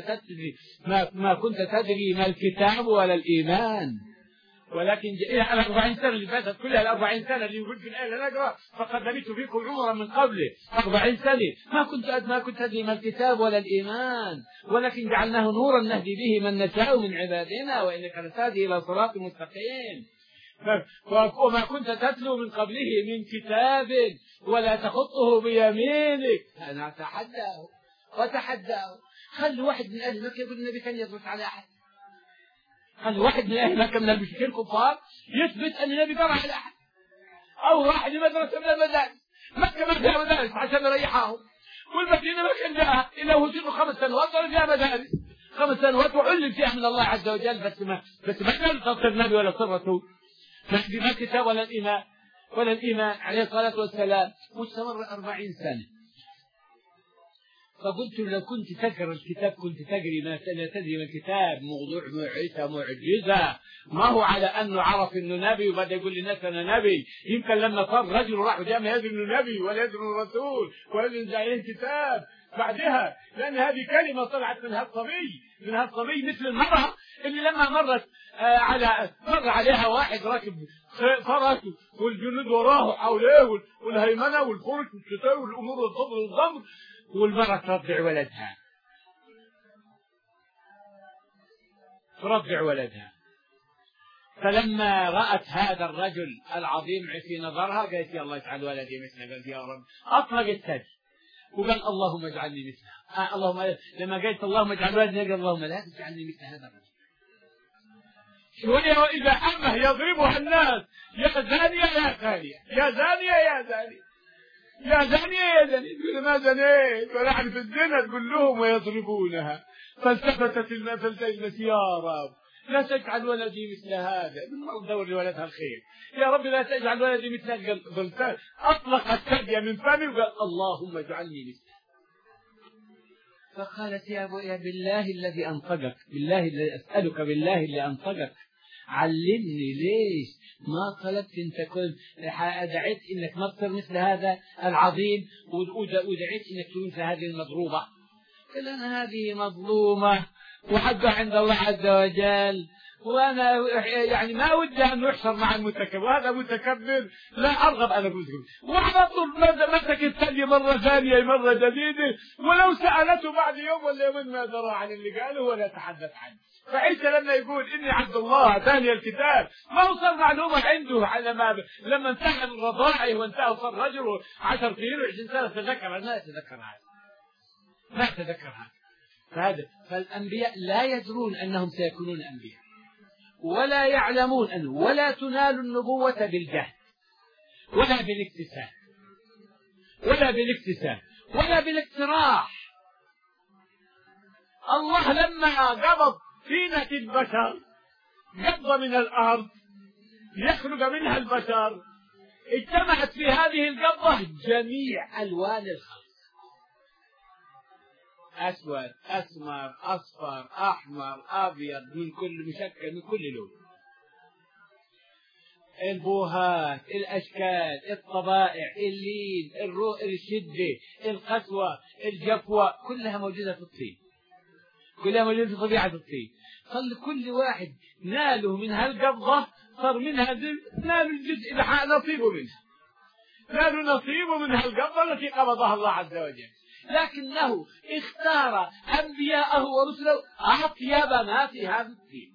ما كنت تدري ما الكتاب ولا الإيمان، ولكن على 40 سنة اللي فاتت كلها 40 سنة اللي يقول في الآية لا نقرأ فقد لبثت فيكم عمرا من قبله 40 سنة ما كنت أدري ما الكتاب ولا الإيمان، ولكن جعلناه نورا نهدي به من نشاء من عبادنا وإنك لتهدي إلى صراط مستقيم، وما كنت تتلو من قبله من كتاب ولا تخطه بيمينك. أنا أتحداه خلي واحد من أهل مكة يقول النبي كان يضرب على أحد، خلي واحد من أهل مكة من المشركين الكفار يثبت أن النبي قرأ على أحد، أو واحد مدرسة من المدارس، مكة ما فيها مدارس عشان يريحهم، والمدينة ما كان جاءها إلا هو سنه 5 سنوات ولا فيها مدارس 5 سنوات وعلم فيها من الله عز وجل، بس ما كان تصل النبي ولا صرته ما الكتاب ولا الإيمان عليه الصلاة والسلام، واستمر 40 سنة. فقلت لو كنت تقرأ الكتاب كنت تدري ما الكتاب موضوع معجزة، ما هو على أنه عرف أنه نبي وبدأ يقول للناس أنا نبي، يمكن لما صار رجل راح جاء ما يدري أنه نبي ولا يدري أنه رسول ولا يدري عليه كتاب بعدها، لأن هذه كلمة طلعت من هالصبي مثل المرأة اللي لما مر عليها واحد راكب فرس والجنود وراه حوله والهيمنة والفرس والشتاء والأمور والصبر والضمر، والمرأة ترضع ولدها. فلما رأت هذا الرجل العظيم في نظرها قالت يا الله اجعل ولدي مثله، قالت يا رب، أطلق الثدي وقال اللهم اجعلني مثله. اللهم لما قالت اللهم اجعل ولدي قال اللهم لا تجعلني مثل هذا الرجل. شوية وإذا حمه يضربها الناس يا زانية يا زانية يا زانية يا زانية يا زانية يا زانية، تقول ما زنيت ونحن في الزنا تقول لهم ويضربونها. فالتفتت المسيح يا رب لا تجعل ولدي مثل هذا، بالمرة دور لولدها الخير، يا رب لا تجعل ولدي مثل هذا. أطلق الثدي من فمي وقال اللهم اجعلني مثله. فقالت يا بالله الذي أنطقك، بالله الذي أسألك بالله اللي أنطقك علمني ليش ما طلبت أن تكون دعيت إنك ما تصير مثل هذا العظيم ودعيت إنك تكون مثل هذه المضروبة. قال أنا هذه مظلومة وحقها عند الله عز وجل، وأنا يعني ما ودي أن يحشر مع المتكبر، وهذا متكبر لا أرغب أن أقول وعلى طول مسك الثدي مرة ثانية مرة جديدة، ولو سألته بعد يوم ولا يومين ما درى عن اللي قاله ولا تحدث عنه. فعيسى لما يقول إني عبد الله ثاني الكتاب ما هو صار معلومة عنده على لما انتهى من رضاعه وانتهى صار رجل 10 سنين و20 سنة تذكر، ما يتذكر هذا. فالأنبياء لا يدرون أنهم سيكونون أنبياء، ولا يعلمون أنه ولا تنال النبوة بالجهل ولا بالاكتساب ولا بالاقتراح. الله لما قبض طينة البشر قبض من الأرض يخرج منها البشر، اجتمعت في هذه القبضة جميع ألوان الخلق، أسود أسمر أصفر أحمر أبيض، من كل مشكل من كل لون. البوهات، الأشكال، الطبائع، اللين، الشدة، القسوة، الجفوة، كلها موجودة في الطين، كلها موجودة في طبيعة الطين. كل واحد ناله من هالقبضة صار منها نالوا الجزء نصيبه منها، نالوا نصيبه من هالقبضة التي قبضها الله عز وجل. لكنه اختار أنبياءه ورسله أطيب ما في هذا الطين،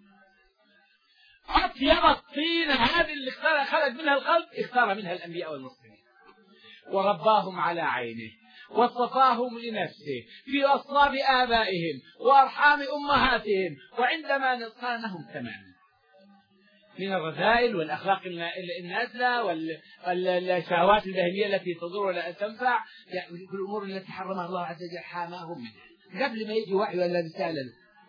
أطيب الطين هذه اللي خلق منها الخلق اختار منها الأنبياء والمرسلين ورباهم على عينه واصطفاهم لنفسه في أصلاب آبائهم وأرحام أمهاتهم، وعندما صانهم تماما من الرذائل والأخلاق النازلة والشهوات البهيمية التي تضر ولا تنفع، يعني كل الأمور التي حرمها الله عز وجل حماهم منها قبل ما يجي وحي ولا رسالة،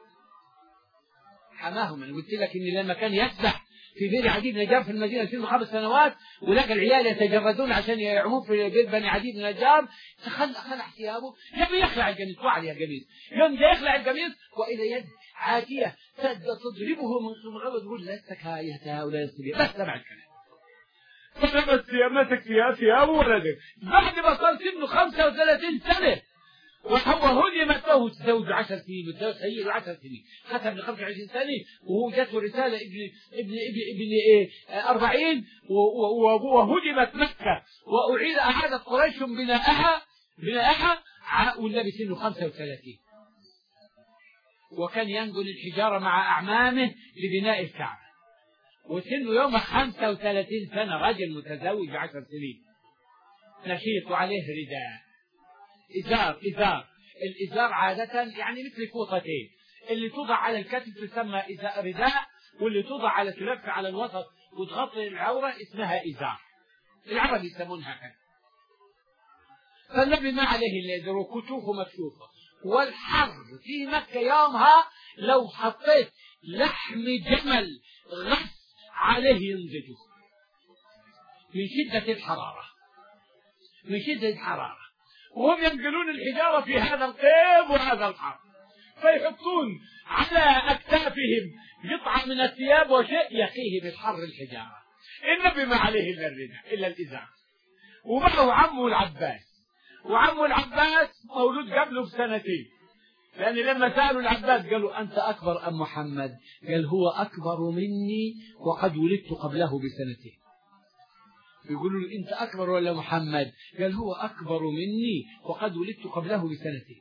حماهم. أنا قلت لك إن لما كان يسبح في بئر عدي بن نجار في المدينة سنه 5 سنوات ولقى العيال يتجردون عشان يعومون في بئر بني عدي بن نجار، خلع ثيابه يبي يخلع القميص، وعليه القميص، يوم جاء يخلع القميص وإذا يد عاتية تضربه من صمغه وتقول لست كاية هؤلاء الصبيان، بس سمع الكلام فلبس ثياب مسك فيها ثيابه ولده بعد ما صار سنه 35 سنة وهو هدمت له تزوج 10 سنين وتزوج سيد 10 سنين، ختم ل 25 سنة وهو جاته رسالة ابن 40 وهدمت مكة أعادت قريش بناءها ولا بسنه 35، وكان ينقل الحجارة مع أعمامه لبناء الكعبة وسنه يوم 35 سنة، رجل متزوج 10 سنين نشيط وعليه رداء إزار. الإزار عادة يعني مثل فوطتين، اللي توضع على الكتف تسمى رداء، واللي توضع على تلف على الوسط وتغطي العورة اسمها إزار، العرب يسمونها هكذا. فالنبي ما عليه إلا إزار وكتوفه مكشوفة، والحر في مكة يومها لو حطيت لحم جمل غص عليه ينزجه من شدة الحرارة، من شدة الحرارة، وهم ينقلون الحجارة في هذا القيب وهذا الحر، فيحطون على أكتافهم قطعة من الثياب وشيء يقيه بالحر الحجارة. النبي ما عليه إلا الرداء إلا الإزار، ومعه عمه العباس، وعمه العباس مولود قبله بسنتين، لأن لما سألوا العباس قالوا أنت أكبر أم محمد؟ قال هو أكبر مني وقد ولدت قبله بسنتين. يقولوا له أنت أكبر ولا محمد؟ قال هو أكبر مني وقد ولدت قبله بسنتين.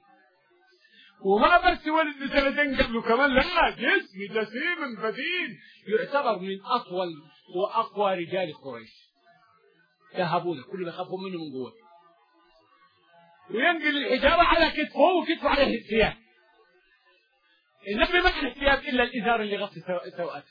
وما بس ولد بسنتين قبله كمان، لا جسم جسيم بدين، يعتبر من أطول وأقوى رجال قريش، يهبونه كل ما يخافون منه من قوة، وينقل الحجارة على كتفه وكتفه عليه الثياب. النبي ما كان الثياب إلا الإزار اللي غطي سوءته.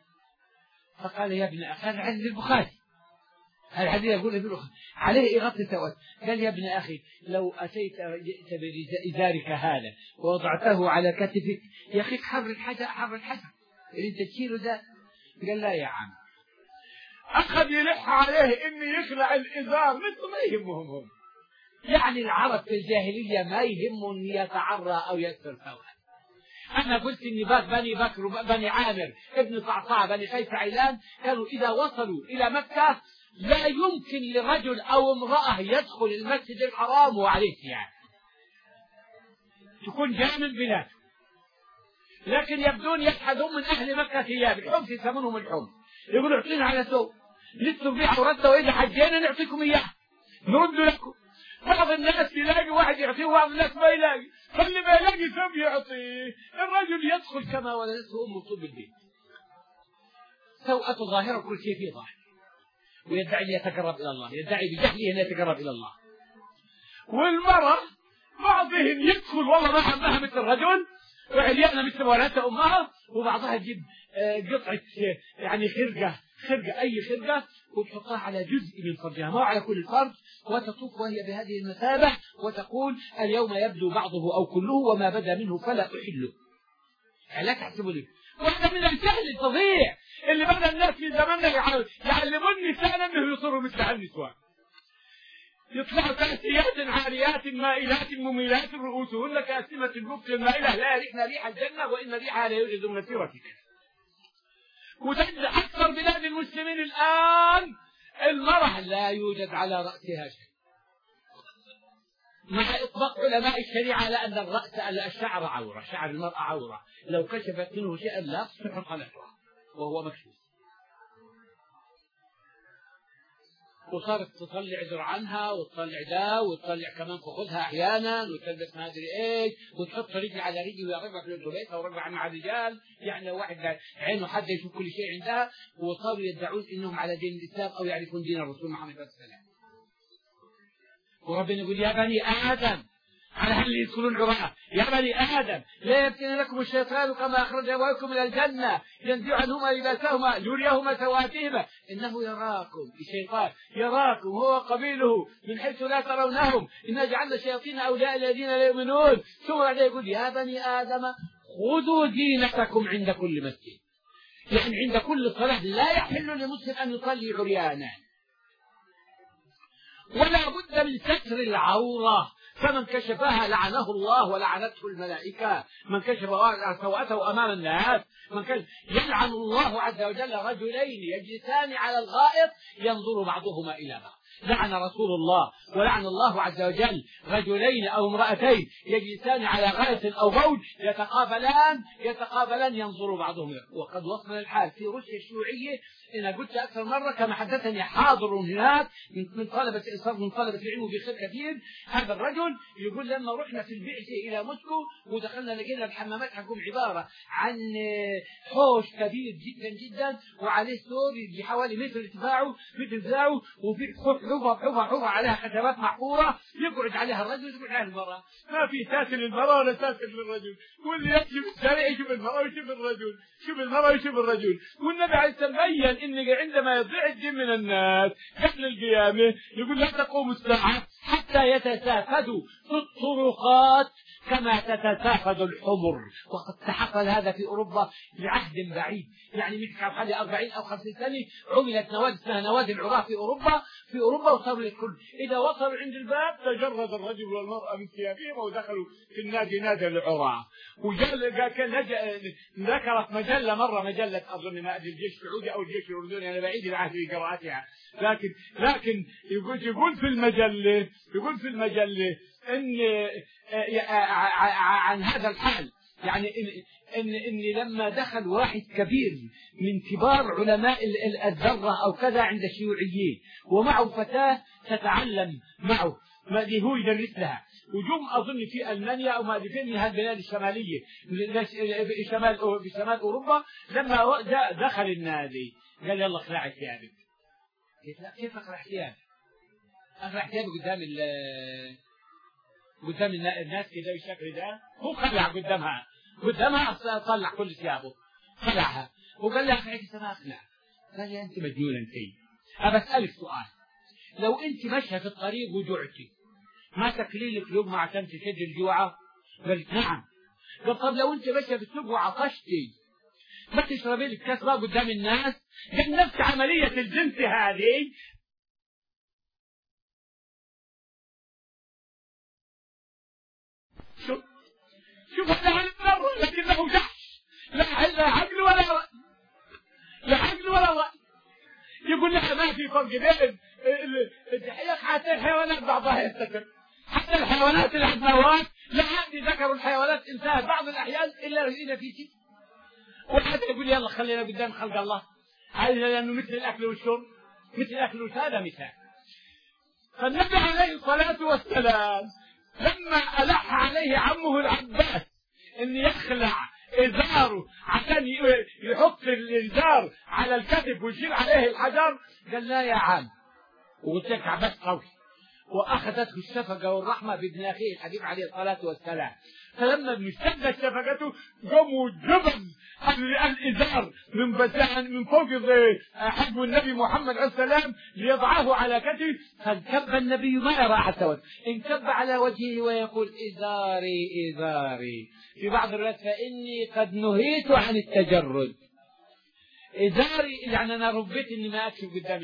فقال يا ابن أخي، هذا عند البخاري، هذا الحديث يقول ابن أخي عليه يغطي سوءته. قال يا ابن أخي لو أتيت جئت بإزارك هذا ووضعته على كتفك يا أخي حر الحجر اللي أنت تشيله ده. قال لا يا عم. أخذ يلح عليه إني يخلع الإزار، مثل ما يهمهم هم، يعني العرب في الجاهلية ما يهمهم أن يتعرى أو يستر سوءه. أنا قلت إن بني بكر وبني عامر ابن صعصاع بني قيس عيلان كانوا إذا وصلوا إلى مكة لا يمكن لرجل أو امرأة يدخل المسجد الحرام وعليه ثياب، تكون جاء من بلاده، لكن يبدون يشحذون من أهل مكة ثياب الحمص، يسمونهم الحمص، يقولوا اعطينا على سوء لستم بيع ورده وإذا حجينا نعطيكم إياه نرد لكم. بعض الناس يلاقي واحد يعطيه وبعض الناس ما يلاقي، فاللي ما يلاقي ثوب يعطيه. الرجل يدخل كما ولدته أمه طول البيت، سوءته ظاهرة كل شيء فيه ظاهر، ويدعي أن يتقرب إلى الله، يدعي بجهله أن يتقرب إلى الله. والمرأة بعضهم يدخل والله ما حماها مثل الرجل وعليانها مثل ولدته أمها، وبعضها تجيب قطعة يعني خرقة أي خرقة وتحطها على جزء من فرجها ما على كل فرج، وتطوف وهي بهذه المثابة وتقول اليوم يبدو بعضه أو كله وما بدا منه فلا أحله. لا تحسبوا لي، وهذا من الجهل الفظيع اللي بدأ الناس في زماننا يعلمون النساء أنه يصروا مثل النسوان، يطلعوا كاسيات عاريات مائلات مميلات رؤوسهن كاسمة البخت المائلة لا يريحن ريح الجنة وإن ريحها لا يوجد من سيرتك. وتجد أكثر بلاد المسلمين الآن المرأة لا يوجد على رأسها شيء، مع إطلاق علماء الشريعة على أن الشعر عورة، شعر المرأة عورة، لو كشفت منه شيئا لا تصح قلتها وهو مكشوف. وصارت تطلع ذرعنها وتطلع ده وتطلع كمان فخذها أحيانا وتلبس ما أدري إيش وتحط رجل على رجل ويربع في بيتها وربع مع الرجال، يعني لو واحد عينه حد يشوف كل شيء عندها. وصاروا يدعون إنهم على دين الإسلام أو يعرفون دين الرسول محمد صلى الله عليه وسلم. وربنا يقول يا بني آدم على هل يدخلون عراة، يا بني آدم لا يفتن لكم الشيطان كما أخرج أبويكم من الجنة ينزع عنهما لباسهما ليريهما سواتهما إنه يراكم، الشيطان يراكم هو قبيله من حيث لا ترونهم إنا جعلنا الشياطين أولياء الذين لا يؤمنون. ثم بعد يقول يا بني آدم خذوا دينتكم عند كل مسجد، يعني عند كل صلاة لا يحل لمسلم أن يصلي عريانا، ولا بد من ستر العورة، فمن كشفها لعنه الله ولعنته الملائكة، من كشف سوءته أمام الناس، يلعن الله عز وجل رجلين يجلسان على الغائط ينظر بعضهما إلى بعض. لعن رسول الله ولعن الله عز وجل رجلين أو امرأتين يجلسان على غائط أو بول يتقابلان ينظر بعضهم. وقد وصل الحال في روسيا الشيوعية، أنا قلت أكثر مرة كما حدثني حاضر هناك من طلبة العلم وبخير كثير، هذا الرجل يقول لما رحنا في البعثة إلى موسكو ودخلنا لقينا الحمامات حقهم عبارة عن حوش كبير جدا جدا وعليه سور يجي حوالي متر ارتفاعه وفي حفر عليها خشبات محفورة يقعد عليها الرجل ويقعد عليها المرأة، ما في ساتر للمرأة ولا ساتر للرجل، واللي يمشي في الشارع يشوف المرأة ويشوف الرجل، شوف المرأة ويشوف الرجل. والنبي عليه الصلاة والسلام بين إن عندما يضيع الدين من الناس قبل القيامة يقول لا تقوم الساعة حتى يتسافدوا في الطرقات كما تتسافد الحمر. وقد تحصل هذا في أوروبا لعهد بعيد، يعني من حوالي 40 أو 50 سنة عملت نوادي اسمها نوادي العراة في أوروبا وصاروا للكل. إذا وصلوا عند الباب تجرد الرجل والمرأة من ثيابهم ودخلوا في النادي نادي العراة. ذكرت مجلة مرة، مجلة أظن ما أدري الجيش السعودي أو الجيش الأردني، أنا بعيد العهد بقراءتها، لكن يقول في المجلة إن عن هذا الحال، يعني إن لما دخل واحد كبير من كبار علماء الذرة أو كذا عند الشيوعيين ومعه فتاة تتعلم معه ما هو يدرس لها، وجم أظن في ألمانيا أو ما أدري فين من هالبلاد الشمالية في شمال أوروبا. لما دخل النادي قال يلا اخلعي ثيابك. قلت لا كيف اخلع ثيابي؟ اخلع ثيابي قدام الناس كذا بالشكل ده؟ هو خلع قدامها طلع كل ثيابه خلعها وقال لها اخلعي. ما اخلع. قال لي انت مجنونه انت. أسألك سؤال، لو انت ماشيه في الطريق وجعتي ما تاكلي لك لقمه عشان تسد الجوعه؟ قالت نعم. قال طب لو انت ماشيه في السوق وعطشتي ما تشربي لك كاس ماء قدام الناس؟ قال نفس عمليه الجنس هذه. شوف هذا المرة لكنه جحش، لا عقل ولا رأي. يقول لك ما في فرق بين حتى الحيوانات بعضها يستكر، حتى الحيوانات الحيوانات لا عندي ذكروا الحيوانات انتهت بعض الأحيان إلا إذا في شيء. وحتى يقول يلا خلينا قدام خلق الله، لأنه مثل الأكل والشرب مثل الأكل والشرب. هذا مثال. فالنبي عليه الصلاة والسلام لما ألح عليه عمه العباس أن يخلع إزاره عشان يحط الإزار على الكتف ويشيل عليه الحجر، قال لا يا عم. وقلت لك عباس قوي، وأخذته الشفقة والرحمة بابن أخيه الحبيب عليه الصلاة والسلام. فلما اشتدت شفقته قاموا جبل الإزار من فوق حجم النبي محمد عليه السلام ليضعه على كتفه، فانكب النبي ما يرى حتى وجهه، انكب على وجهه ويقول إزاري إزاري. في بعض الروايات فإني قد نهيت عن التجرد. إزاري يعني أنا ربيت إني ما أكشف قدام الناس،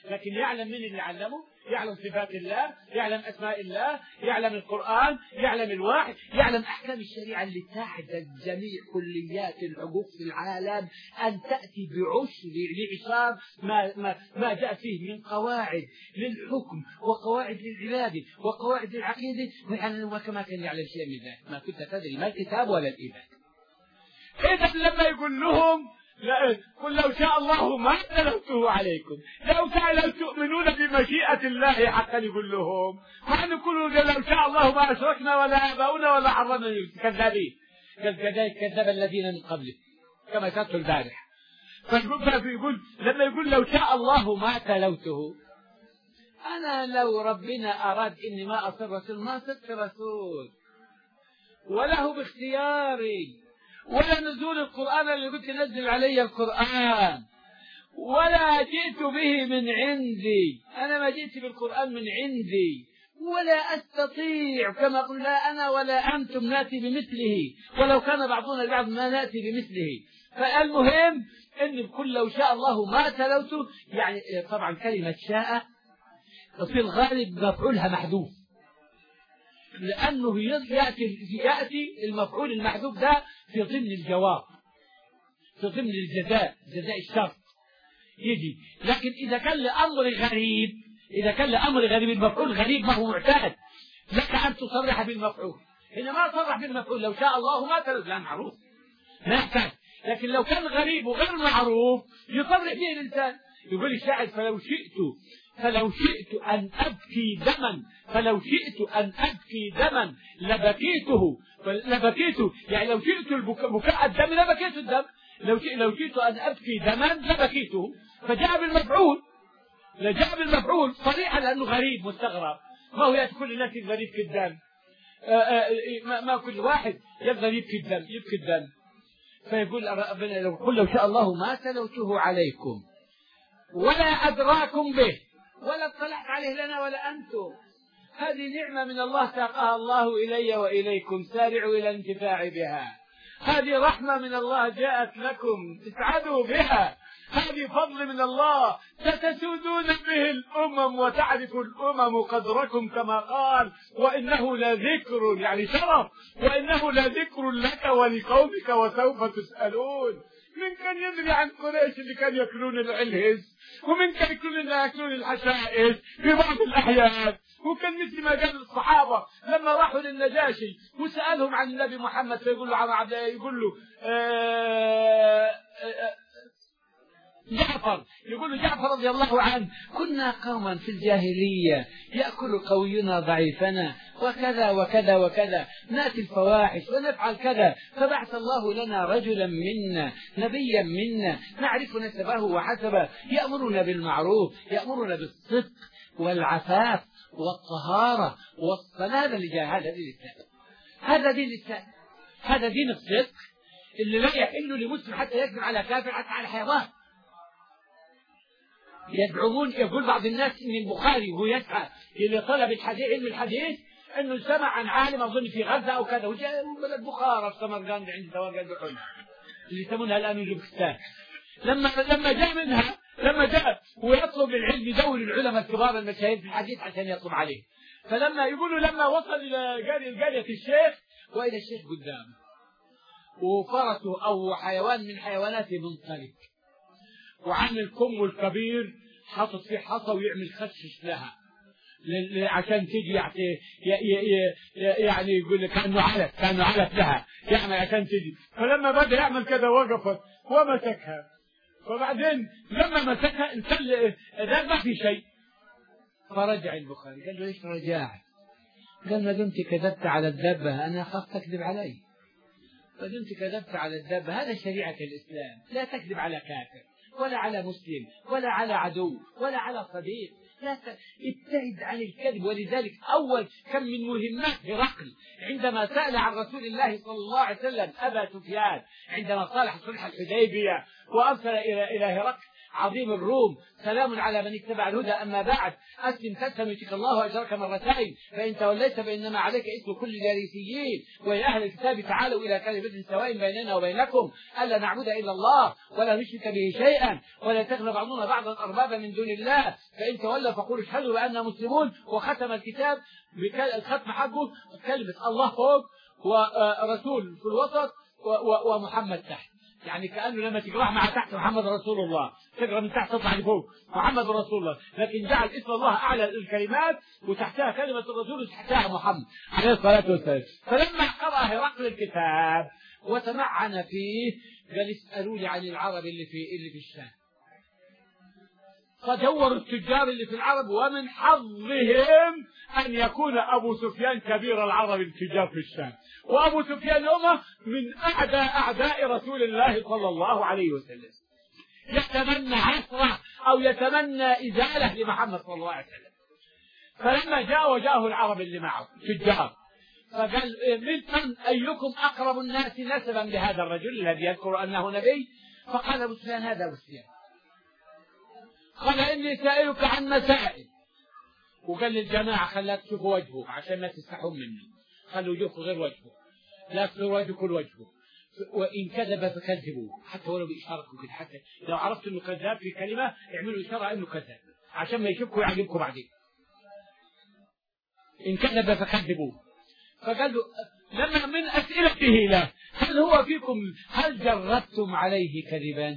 لكن يعلم من اللي علمه، يعلم صفات الله، يعلم أسماء الله، يعلم القرآن، يعلم الواحد، يعلم أحكام الشريعة اللي تحدد جميع كليات الحقوق في العالم، أن تأتي بعشر لعشار ما جاء فيه من قواعد للحكم وقواعد للعبادة وقواعد للعقيدة، وكما كان يعلم شيء من ذلك ما كنت تدري ما الكتاب ولا الإيمان. إذا لما يقول لهم قل لو شاء الله ما تلوته عليكم، لو تؤمنون بمشيئة الله حتى يقول لهم ما نقول لو شاء الله ما أشركنا ولا آباؤنا ولا حرمنا. كذابين، كذب الذين من قبله كما كتبوا البارح. فيقول لما يقول لو شاء الله ما تلوته، أنا لو ربنا أراد إني ما أصير رسول ما صرت رسول، وله باختياري، ولا نزول القرآن اللي قلت نزل علي القرآن، ولا جئت به من عندي، أنا ما جئت بالقرآن من عندي، ولا أستطيع كما قلنا لا أنا ولا أنتم نأتي بمثله، ولو كان بعضنا البعض ما نأتي بمثله. فالمهم إن بكل لو شاء الله ما تلوته، يعني طبعا كلمة شاء في الغالب مفعولها محذوف، لأنه يأتي المفعول المحذوف ده في ضمن الجواب، في ضمن الجزاء، جزاء الشرط يجي. لكن إذا كان لأمر غريب المفعول غريب ما هو معتاد، لك أن تصرح بالمفعول. هنا ما صرح بالمفعول لو شاء الله ما تلوث، لا معروف لا يحتاج. لكن لو كان غريب وغير معروف يصرح به الإنسان. يقول الشاعر فلو شئت أن أبكي دما لبكيته، يعني لو شئت بكاء الدم لبكيت الدم، لو شئت أن أبكي دما لبكيته. فجاء بالمفعول صريحا لأنه غريب مستغرب، ما هو يأتي كل الناس غريب في الدم، ما كل واحد يبغى يبكي الدم. فيقول ربنا قل لو شاء الله ما تلوته عليكم ولا أدراكم به ولا اطلعت عليه لنا ولا أنتم. هذه نعمة من الله ساقها الله إلي وإليكم، سارعوا إلى الانتفاع بها. هذه رحمة من الله جاءت لكم تسعدوا بها. هذه فضل من الله ستسودون به الأمم وتعرف الأمم قدركم، كما قال وإنه لذكر، يعني شرف، وإنه لذكر لك ولقومك وسوف تسألون. من كان يدري عن قريش اللي كانوا يأكلون العلهز، ومن كان يأكلون الحشائش في بعض الأحيان. وكان مثل ما قال الصحابة لما راحوا للنجاشي وسألهم عن النبي محمد، فيقول له جعفر رضي الله عنه كنا قوما في الجاهلية يأكل قوينا ضعيفنا وكذا وكذا وكذا، نأتي الفواحش ونفعل كذا، فبعث الله لنا رجلا منا نبيا منا نعرف نسبه وحسبه، يأمرنا بالمعروف، يأمرنا بالصدق والعفاف والطهارة والصلاة. هذا دين الإسلام، هذا دين الصدق اللي لا يحل لمسلم حتى يكذب على كافر حتى على حيوان. يدعون، يقول بعض الناس ان البخاري هو يسعى الى طلب الحديث، علم الحديث، انه سمع عن عالم اظن في غزه او كذا، وجاء من البخارى في سمرقند عند سمرقند الحلم اللي يسمونها الان اوزبكستان. لما جاء ويطلب العلم يدور العلماء الكبار المشاهير في الحديث عشان يطلب عليه. فلما يقولوا لما وصل الى قرية الشيخ واذا الشيخ قدامه وفرسه او حيوان من حيواناته منطلق، وعامل كمه الكبير حاطط فيه حصى ويعمل خشش لها عشان تجي يعني يقول كأنه علف لها يعمل عشان تجي. فلما بدأ يعمل كذا وقفت ومسكها، فبعدين لما مسكها ده ما في شيء. فرجع البخاري قال له ليش رجعت؟ قال ما دمت كذبت على الدبة أنا خفت تكذب علي، ما دمت كذبت على الدبة، هذا شريعة الإسلام، لا تكذب على كافر ولا على مسلم ولا على عدو ولا على صديق، لا ابتعد عن الكذب. ولذلك أول كم من مهمات هرقل عندما سأل عن رسول الله صلى الله عليه وسلم أبا سفيان عندما صالح صلح الحديبية وأرسل إلى هرقل عظيم الروم، سلام على من اتبع الهدى، أما بعد، أسلم تسلم يؤتك الله أجرك مرتين، فإن توليت فإنما عليك اسم كل الجاريسيين. ويا أهل الكتاب تعالوا إلى كلمة سواء بيننا وبينكم ألا نعبد إلا الله ولا نشرك به شيئا ولا يتخذ بعضنا بعضا أربابا من دون الله، فإن تولوا فقولوا اشهدوا بأننا مسلمون. وختم الكتاب بالختم حقه كلمة الله فوق ورسول في الوسط ومحمد تحت، يعني كأنه لما تقرأ مع تحت محمد رسول الله تقرأ من تحت تطلع لفوق محمد رسول الله، لكن جعل اسم الله أعلى الكلمات وتحتها كلمة الرسول وتحتها محمد عليه الصلاة والسلام. فلما قرأ هرقل الكتاب وتمعن فيه قال اسألوا لي عن العرب اللي في الشام. فدوروا التجار اللي في العرب، ومن حظهم أن يكون أبو سفيان كبير العرب التجار في الشام، وأبو سفيان يومه من أعداء رسول الله صلى الله عليه وسلم، يتمنى عصره أو يتمنى إزالة لمحمد صلى الله عليه وسلم. فلما جاءه العرب اللي معه تجار، فقال من أيكم أقرب الناس نسبا لهذا الرجل الذي يذكر أنه نبي؟ فقال أبو سفيان هذا أبو سفيان. قال إني سائلك عن مسائل، وقال للجماعة خلاك تشوفوا وجهه عشان ما تستحون منه، خلوا وجهه غير وجهه، لا تصير وجهه كل وجهه، وإن كذب فكذبوه حتى ولو بإشارتكم كده، حتى لو عرفت إنه كذاب في كلمة اعملوا إشارة إنه كذاب عشان ما يشكوا ويعجبكم بعدين. إن كذب فكذبوه. فقال له لما من أسئلته له هل هو فيكم هل جربتم عليه كذبا؟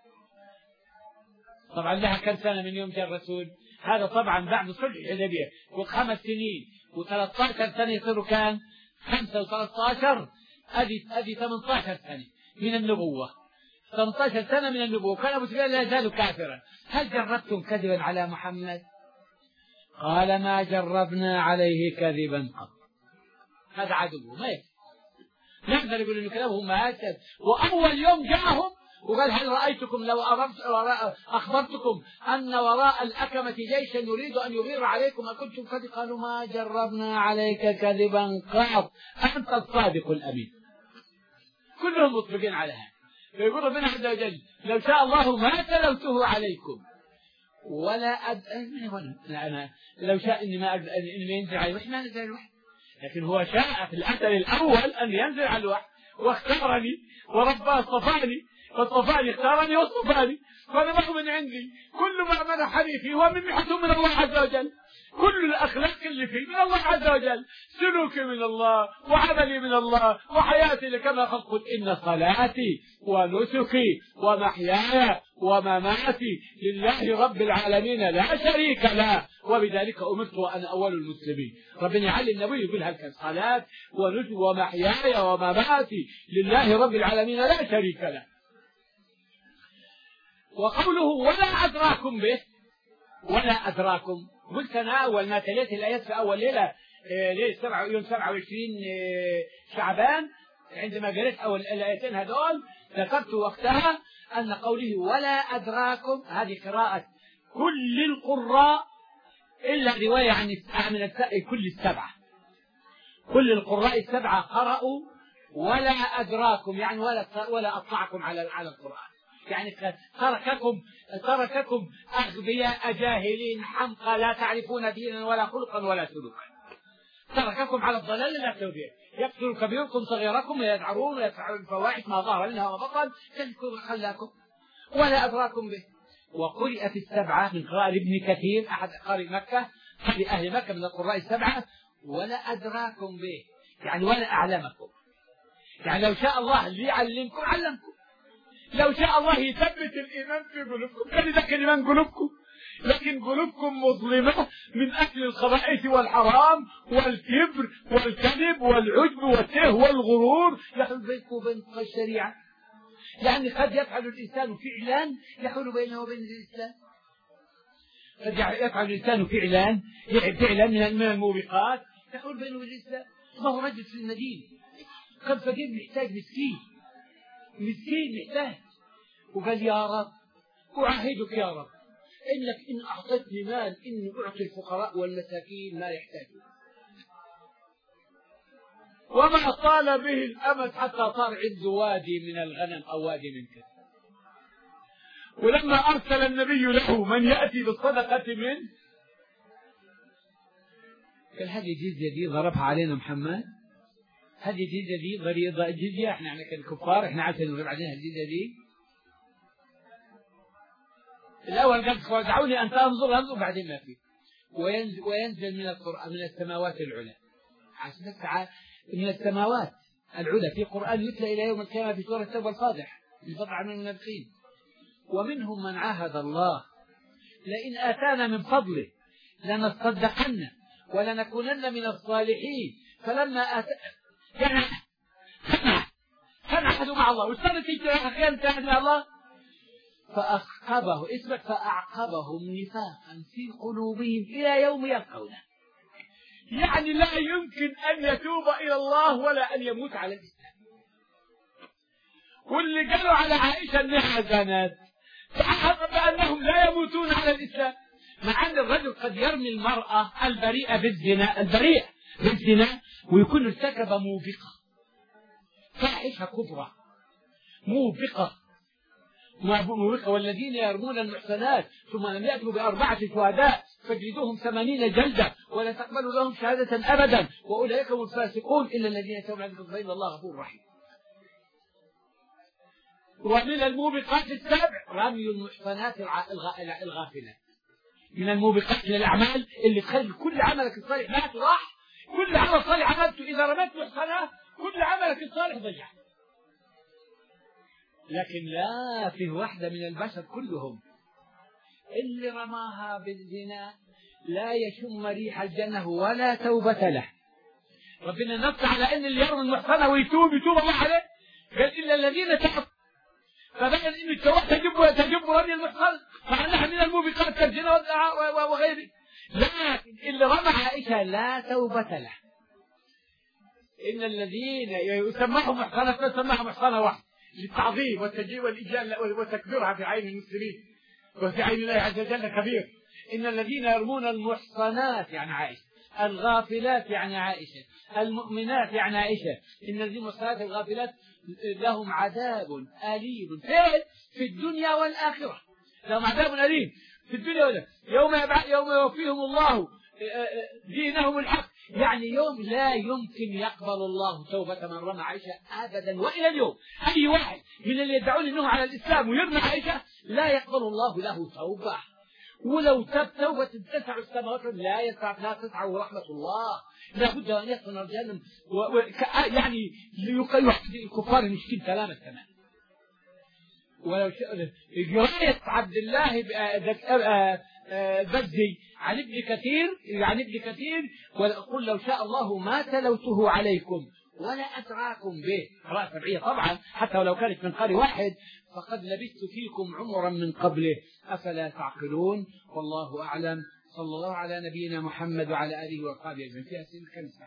طبعا لها كم سنة من يوم جاء الرسول؟ هذا طبعا بعد صلح الحديبية، و5 سنين و13 سنة يصيروا كان 5 و13 أدي 18 سنة من النبوة، 18 سنة من النبوة. كان أبو سفيان لا يزال كافرا. هل جربتم كذبا على محمد؟ قال ما جربنا عليه كذبا قط. هذا عدو ما يكذب، نقدر يقول إنه كلامهم ما يكذب. وأول يوم جاءهم وقال هل رأيتكم لو أخبرتكم أن وراء الأكمة جيشا يريد أن يغير عليكم أكنتم قد؟ قالوا ما جربنا عليك كذبا قط أنت الصادق الأمين. كلهم مطبقين على هذا. فيقول ربنا عز وجل لو شاء الله ما تلوته عليكم ولا أنا لو شاء إني ما ينزل على الوحي ما نزل الوحي، لكن هو شاء في الأثر الأول أن ينزل على الوحي واختارني ورباه اصطفاني فاصطفاني اختارني واصطفاني، فأنا ما هو من عندي، كل ما منحني فيه هو من منحته من الله عز وجل، كل الأخلاق اللي فيه من الله عز وجل، سلوكي من الله وعملي من الله وحياتي كما قلت إن صلاتي ونسكي ومحياي ومماتي لله رب العالمين لا شريك له وبذلك أمرت وأنا أول المسلمين. ربنا يعلم النبي يقول هل صلاة ونسكي ومحياي ومماتي لله رب العالمين لا شريك له. وقوله ولا أدراكم به، ولا أدراكم، قلت أنا أول ما تليت الآيات في أول ليلة يوم 27 شعبان عندما قرأت أول الآيتين هذول ذكرت وقتها أن قوله ولا أدراكم هذه قراءة كل القراء إلا رواية عن كل السبعة، كل القراء السبعة قرأوا ولا أدراكم، يعني ولا أطلعكم على القرآن، يعني ترككم أغبياء جاهلين حمقى لا تعرفون دينا ولا خلقا ولا سلوكا، ترككم على الضلال لا توجيه، يقتل كبيركم صغيركم ويدعرون ويفعلون الفواحش ما ظهر منها وبطن تذكر خلاكم ولا أدراكم به. وقرئت السبعة من قراء ابن كثير أحد قارئ مكة قارئ أهل مكة من القراء السبعة ولا أدراكم به، يعني ولا أعلمكم، يعني لو شاء الله ليعلمكم علمكم، لو شاء الله يثبت الإيمان في قلوبكم كان ذاك الإيمان قلوبكم، لكن قلوبكم مظلمة من أكل الخبائث والحرام والكبر والكذب والعجب والتيه والغرور يحول بينكم وبين الشريعة. يعني قد يفعل الإنسان فعلا يحول بينه وبين الإسلام، قد يفعل الإنسان فعلا من الموبقات يحول بينه وبين الإسلام. ما هو رجل في المدينة كان فقير محتاج مسكين محتاج، وقال يا رب أعاهدك يا رب إنك إن أعطيتني مال إني أعطي الفقراء والمساكين ما يحتاجون. وما طال به الأمد حتى صار عنده وادي من الغنم أو وادي من كذا، ولما أرسل النبي له من يأتي بالصدقة منه قال هذه الجزية دي ضربها علينا محمد، هذه الجزية دي ضريضة الجزية، احنا كالكفار احنا عارفين نضرب علينا الجزية دي. الأول قال دعوني أن أنظر بعدين ما فيه. وينزل من القرآن من السماوات العلى، عشان تعالى من السماوات العلى في قرآن يتلى إلى يوم القيامة في سورة التوبة الفاضح بضع من المنافقين. ومنهم من عاهد الله لئن آتانا من فضله لنصدقن ولنكونن من الصالحين. فلما يعني فنعهدوا مع الله واستنت خيانة مع الله فأعقبهم نفاقا في قلوبهم إلى يوم يلقونه. يعني لا يمكن أن يتوب إلى الله ولا أن يموت على الإسلام. واللي قالوا على عائشة أنها زنت فأحق بأنهم لا يموتون على الإسلام، مع أن الرجل قد يرمي المرأة البريئة بالزنا ويكون ارتكب موبقة فاحشة كبرى موبقة. والذين يرمون المحصنات ثم لم يأتوا ب4 شهداء فاجلدوهم 80 جلدة ولا تقبلوا لهم شهادة أبدا وأولئك هم الفاسقون إلا الذين يتوبون عن ذلك فإن الله غفور رحيم. ومن الموبقات 7 رمي المحصنات الغافلات. من الموبقات للأعمال اللي تخلي كل عملك الصالح ما راح، كل عمل صالح عملته إذا رميت محصنات كل عملك الصالح ضيع. لكن لا، فيه واحدة من البشر كلهم اللي رماها بالزنا لا يشم ريح الجنة ولا توبة له. ربنا نص على أن اللي يرمي المحصنة ويتوب الله عليه، قال إلا الذين تابوا. فبين أن التوبة تجب رمي المحصنة فأنها من الموبقات كالزنا وغيره. لكن اللي رمى عائشة لا توبة له. إن الذين يسمعهم محصنة فسمعهم محصنة واحدة للتعظيم والتجيب والإجلال وتكبيرها في عين المسلمين وفي عين الله عز وجل كبير. إن الذين يرمون المحصنات يعني عائشة، الغافلات يعني عائشة، المؤمنات يعني عائشة، إن الذين المحصنات الغافلات لهم عذاب أليم في الدنيا والآخرة. لهم عذاب أليم في الدنيا والآخرة يوم يوفيهم الله دينهم الحق. يعني يوم لا يمكن يقبل الله توبة من رمى عائشة أبدا. وإلى اليوم أي واحد من اللي يدعون أنه على الإسلام ويرمى عائشة لا يقبل الله له توبة. ولو تاب توبة تسع السماوات لا تسعه رحمة الله. لابد أن يكون رجالا يعني ليقيد الكفار المشكين سلامة كمان. ولو رواية عبد الله البزي عن ابن كثير وقل لو شاء الله ما تلوته عليكم ولا أدراكم به. قراءة سبعية طبعا حتى ولو كانت من قارئ واحد فقد لبثت فيكم عمرا من قبله أفلا تعقلون. والله أعلم. صلى الله على نبينا محمد وعلى آله وصحبه أجمعين. فيها سنة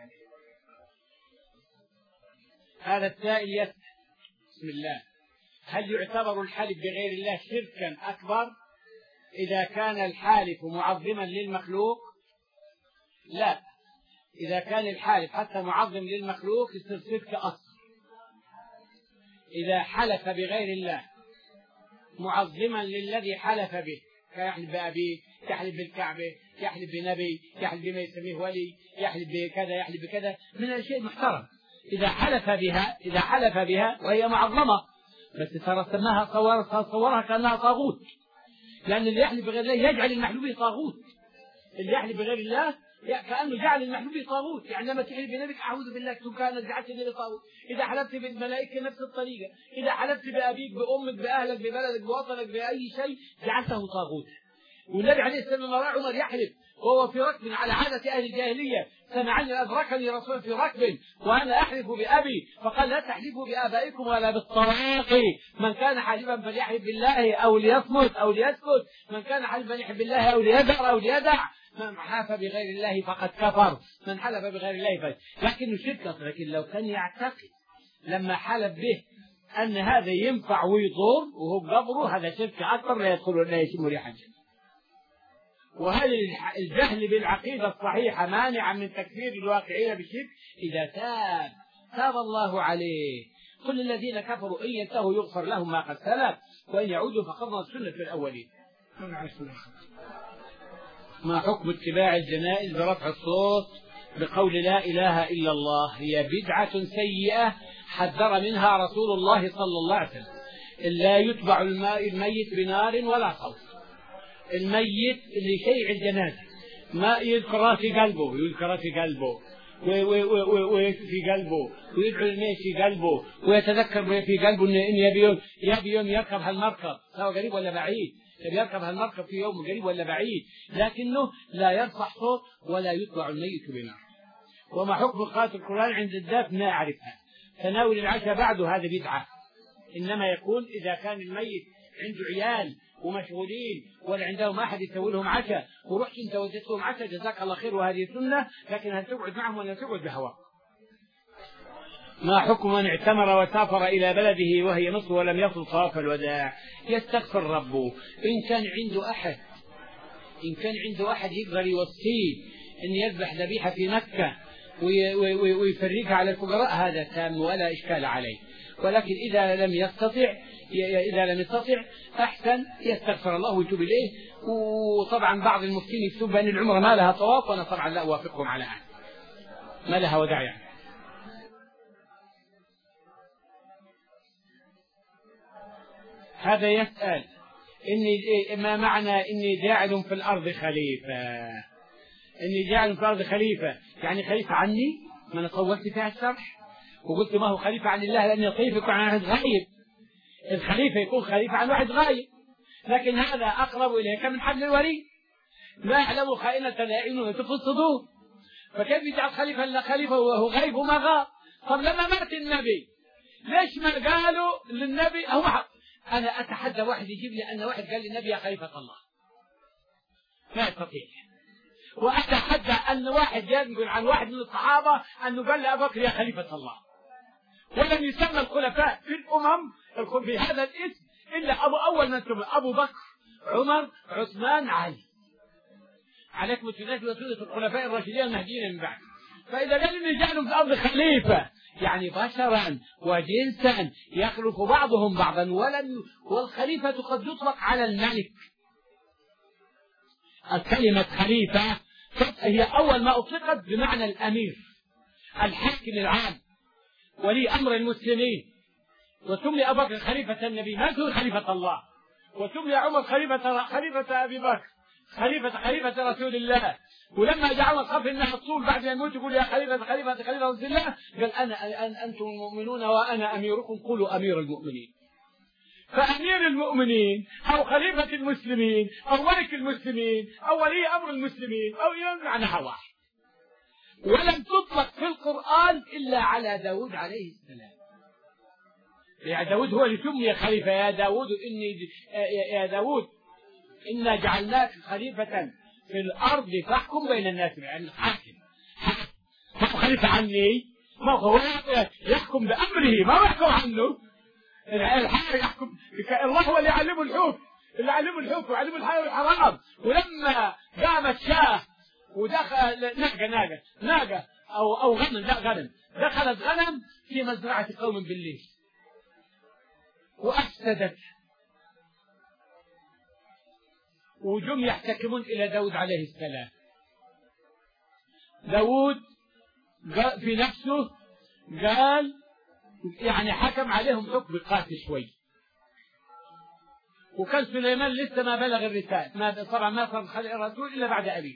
هذا السائل يسأل بسم الله: هل يعتبر الحلف بغير الله شركا أكبر إذا كان الحالف معظما للمخلوق؟ لا، إذا كان الحالف حتى معظم للمخلوق يصير شرك أصغر. إذا حلف بغير الله معظما للذي حلف به كيحلف بأبيه، يحلف بالكعبة، يحلف بنبي، يحلف بما يسميه ولي، يحلف بكذا، يحلف بكذا من الشيء المحترم. إذا حلف بها وهي معظمة بس ترى سماها صورها كأنها طاغوت، لأن اللي يحلف بغير الله يجعل المحلوب طاغوت. اللي يحلف بغير الله كأنه جعل المحلوب طاغوت. يعني لما تحلف بنبيك أعوذ بالله كان جعلتني لطاغوت. إذا حلفت بالملائكة نفس الطريقة. إذا حلفت بأبيك بأمك بأهلك ببلدك بوطنك بأي شيء جعلته طاغوت. والنبي عليه السلام لما رأى عمر يحلف وهو في ركب على عادة أهل الجاهلية سمعني أدركني رسول في ركب وأنا أحلف بأبي فقال لا تحلفوا بآبائكم ولا بالطواغي. من كان حالفا فليحلف بالله أو ليصمت أو ليسكت. من كان حالفا فليحلف بالله أو ليذر أو ليدع. من حلف بغير الله فقد كفر. من حلف بغير الله فقد. لكنه شرك. لكن لو كان يعتقد لما حلف به أن هذا ينفع ويضر وهو قبره هذا شرك أكبر لا يدخل لا يشم ريح الجنة. وهل الجهل بالعقيدة الصحيحة مانع من تكفير الواقعين بالشرك؟ إذا تاب الله عليه كل الذين كفروا إن ينتهوا يغفر لهم ما قد سلف وإن يعودوا فقد مضت سنة الأولين. ما حكم اتباع الجنائز برفع الصوت بقول لا إله إلا الله؟ هي بدعة سيئة حذر منها رسول الله صلى الله عليه وسلم. لا يتبع الميت بنار ولا صوت. الميت لشيء الجنازة ما يذكر في قلبه، يذكر في قلبه وفي قلبه ويدعو الميت في قلبه ويتذكر في قلبه إن يبي يوم يركب هالمركب سواء قريب ولا بعيد، يركب هالمركب في يوم قريب ولا بعيد، لكنه لا يرفع صوت ولا يتبع الميت بنار. وما حكم قراءة القرآن عند الدفن؟ لا أعرفها. تناول العشاء بعده هذا بدعة، إنما يكون إذا كان الميت عنده عيال ومشغولين ولا عندهم أحد يسوي لهم عشاء ورحت أنت وزدت لهم عشاء جزاك الله خير وهذه سنة، لكن هل تقعد معهم ولا تقعد بهواء؟ ما حكم من اعتمر وسافر إلى بلده وهي مصر ولم يصل طواف الوداع؟ يستغفر ربه. إن كان عنده أحد يقدر يوصيه أن يذبح ذبيحة في مكة ويفرقها على الفقراء هذا تام ولا إشكال عليه، ولكن إذا لم يستطع أحسن يستغفر الله ويتوب إليه. وطبعا بعض المفتين يكتب بأن العمرة ما لها طواف، وأنا طبعا لا أوافقهم على هذا، ما لها وداع يعني. هذا يسأل ما معنى إني جاعل في الأرض خليفة؟ إني جاعل في الأرض خليفة يعني خليفة عني؟ ما أنا طولت فيها الشرح وقلت ما هو خليفة عن الله لأن الخليفة يكون عن واحد غايب، الخليفة يكون خليفة عن واحد غايب، لكن هذا أقرب إليك من حبل الوريد، لا يعلم خائنة الأعين وتخفي الصدور، فكيف يجعل خليفة إلا خليفة وهو غايب وما غاب؟ طب لما مات النبي ليش ما قالوا للنبي هو أنا أتحدى واحد يجيب لي أن واحد قال للنبي يا خليفة الله، ما يستطيع. وأتحدى أن واحد يقول عن واحد من الصحابة أنه قال لأبو بكر يا خليفة الله، ولم يسمى الخلفاء في الأمم في هذا الاسم إلا أول من سمى أبو بكر عمر عثمان علي. عليكم السنة وسنة الخلفاء الراشدين المهديين من بعد. فإذا قال إن جعلوا في الأرض خليفة يعني بشرا وجنسا يخلف بعضهم بعضا، والخليفة قد يطلق على الملك. الكلمة خليفة هي أول ما أطلقت بمعنى الأمير الحاكم العام ولي أمر المسلمين، وسمي أبو بكر خليفة النبي ما سمي خليفة الله، وسمي عمر خليفة أبي بكر خليفة رسول الله. ولما جاء عمر خاف انها الطول بعد ما يموت يقول يا خليفة رسول الله، قال أنتم المؤمنون وأنا أميركم قولوا أمير المؤمنين. فأمير المؤمنين أو خليفة المسلمين أو ملك المسلمين أو ولي أمر المسلمين أو إمام معناها واحد، ولم تطلق في القرآن إلا على داود عليه السلام. يا داود هو اللي سمي خليفة، يا داود إنا جعلناك خليفة في الأرض فاحكم بين الناس، يعني حاكم خليفة عني ما هو يحكم بأمره ما يحكم عنه، الحاكم يحكم. الله هو اللي يعلمه الحكم، ويعلمه الحلال والحرام. ولما قامت شاه ودخل ناقة أو غنم، لا غنم، دخلت غنم في مزرعة قوم بالليل وأفسدت، وجم يحتكمون إلى داود عليه السلام. داود في نفسه قال يعني حكم عليهم حكم قاسي شوي، وكان سليمان لسه ما بلغ الرسالة، طبعا ما صار الرسول إلا بعد أبيه.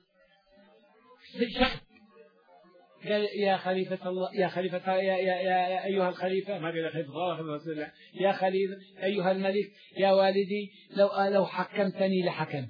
قال يا خليفة الله يا أيها الخليفة، ما قال خليفة الله رسول الله، يا خليفة أيها الملك يا والدي لو حكمتني لحكم.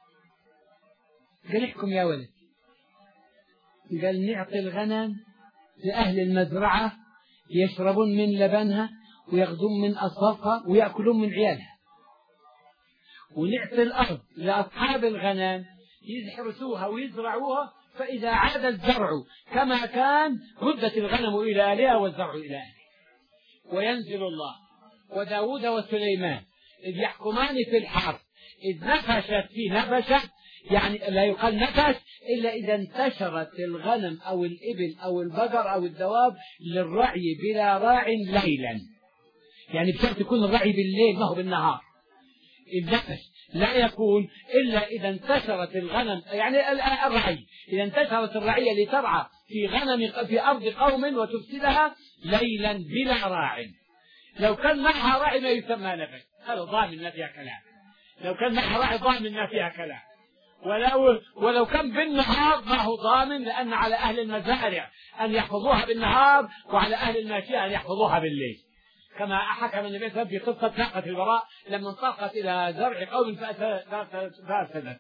قال احكم يا ولد. قال نعطي الغنم لأهل المزرعة يشربون من لبنها ويغضون من أصوافها ويأكلون من عيالها، ونعطي الأرض لأصحاب الغنم يحرسوها ويزرعوها، فإذا عاد الزرع كما كان ردت الغنم إلى أهلها والزرع إلى أهله. وينزل الله وداود وسليمان إذ يحكمان في الحرث إذ نفشت فيه نفشة يعني لا يقال نفس إلا إذا انتشرت الغنم أو الإبل أو البقر أو الدواب للرعي بلا راع ليلا، يعني بشرط يكون الرعي بالليل ما هو بالنهار. النفس لا يكون إلا إذا انتشرت الغنم، يعني الرعي إذا انتشرت الرعية لترعى في غنم في أرض قوم وتفسدها ليلا بلا راع. لو كان معها راعي ما يسمى نفس، هذا ضامن ما فيها كلام. لو كان معها راعي ضامن ما فيها كلام. ولو كان بالنهار ما هو ضامن، لأن على أهل المزارع أن يحفظوها بالنهار وعلى أهل الماشية أن يحفظوها بالليل، كما حكم النبي صلى الله عليه وسلم في قصة ناقة البراء لما انطلقت إلى زرع قوم فأفسدت.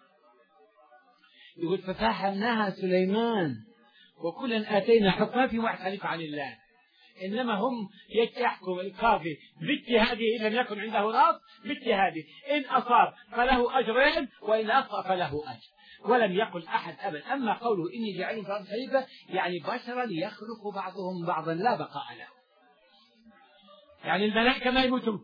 يقول ففهمناها سليمان وكلا آتينا حكما، في واحد خليفة عن الله، إنما هم يحكم القاضي باجتهاده إن لم يكن عنده نص باجتهاده، إن أصاب فله أجرين وإن أخطأ فله أجر، ولم يقل أحد أبدا. أما قوله إني جاعل في الأرض خليفة يعني بشرا يخلق بعضهم بعضا لا بقاء له، يعني الملائكة ما يموتون،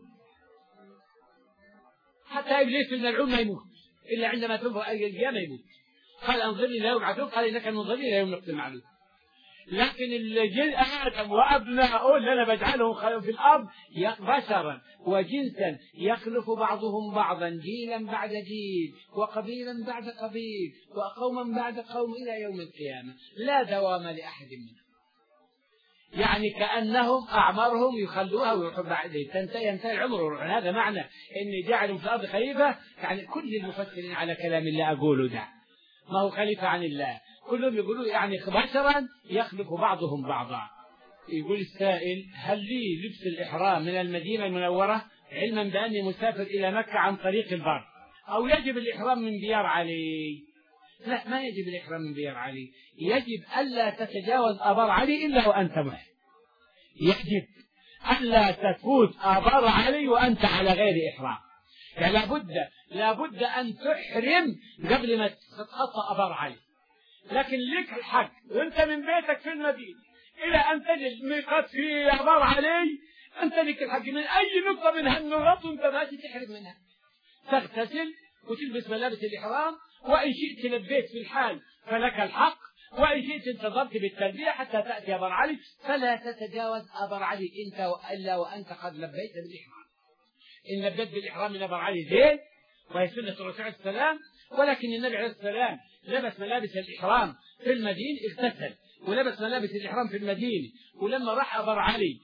حتى إبليس الملعون ما يموت إلا عندما تنظر القيامة يموت. قال أنظرني لا يبعثون، قال إنك المنظرين إلى يوم الوقت المعلوم. لكن الجن آدم وأبناؤه اللي أنا بجعلهم في الأرض بشرا وجنسا يخلف بعضهم بعضا جيلا بعد جيل وقبيلا بعد قبيل وقوما بعد قوم إلى يوم القيامة، لا دوام لأحد منهم. يعني كأنهم أعمارهم يخلوها ويروحوا بعدين ينتهي العمر ويروحون. هذا معنى إني جاعل في الأرض خليفة، يعني كل المفسرين على كلام الله أقوله ده ما هو خليفة عن الله، كلهم يقولوا يعني بشرا يخلق بعضهم بعضا. يقول السائل هل لي لبس الإحرام من المدينة المنورة علما بأني مسافر إلى مكة عن طريق البر، أو يجب الإحرام من ديار علي؟ لا، ما يجب الإحرام من ديار علي، يجب ألا تتجاوز آبار علي إلا وأنت محرم، يجب ألا تفوت آبار علي وأنت على غير إحرام، يعني لابد أن تحرم قبل ما تتخطى آبار علي. لكن لك الحق وانت من بيتك في المدينة إلى أن تجد ميقات في آبار علي، أنت لك الحق من أي نقطة من هالنقط وانت ماشي تحرم منها، تغتسل وتلبس ملابس الإحرام، وإن شئت لبيت في الحال فلك الحق، وإن شئت انتظرت بالتلبية حتى تأتي آبار علي، فلا تتجاوز آبار علي أنت إلا وأنت قد لبيت بالإحرام. إن لبيت بالإحرام من آبار علي زين، وهي سنة الرسول عليه السلام، ولكن النبي عليه السلام لبس ملابس الإحرام في المدينة، اغتسل ولبس ملابس الإحرام في المدينة، ولما راح آبار علي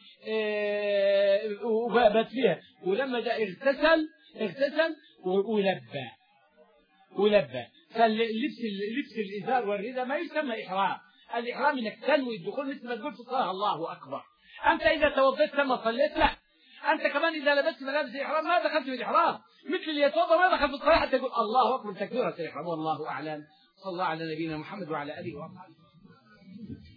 وبات فيها، ولما جاء اغتسل ولبى. فلبس الإزار والرداء ما يسمى إحرام. الإحرام إنك تنوي الدخول مثل ما تقول في الصلاة الله أكبر. أنت إذا توضيت ثم صليت لا، أنت كمان إذا لبست ملابس الإحرام ما دخلت في الإحرام، مثل اللي يتوضا ما دخل في الصلاة حتى يقول الله أكبر تكبيرة الإحرام. والله أعلم. صلى الله على نبينا محمد وعلى آله وصحبه.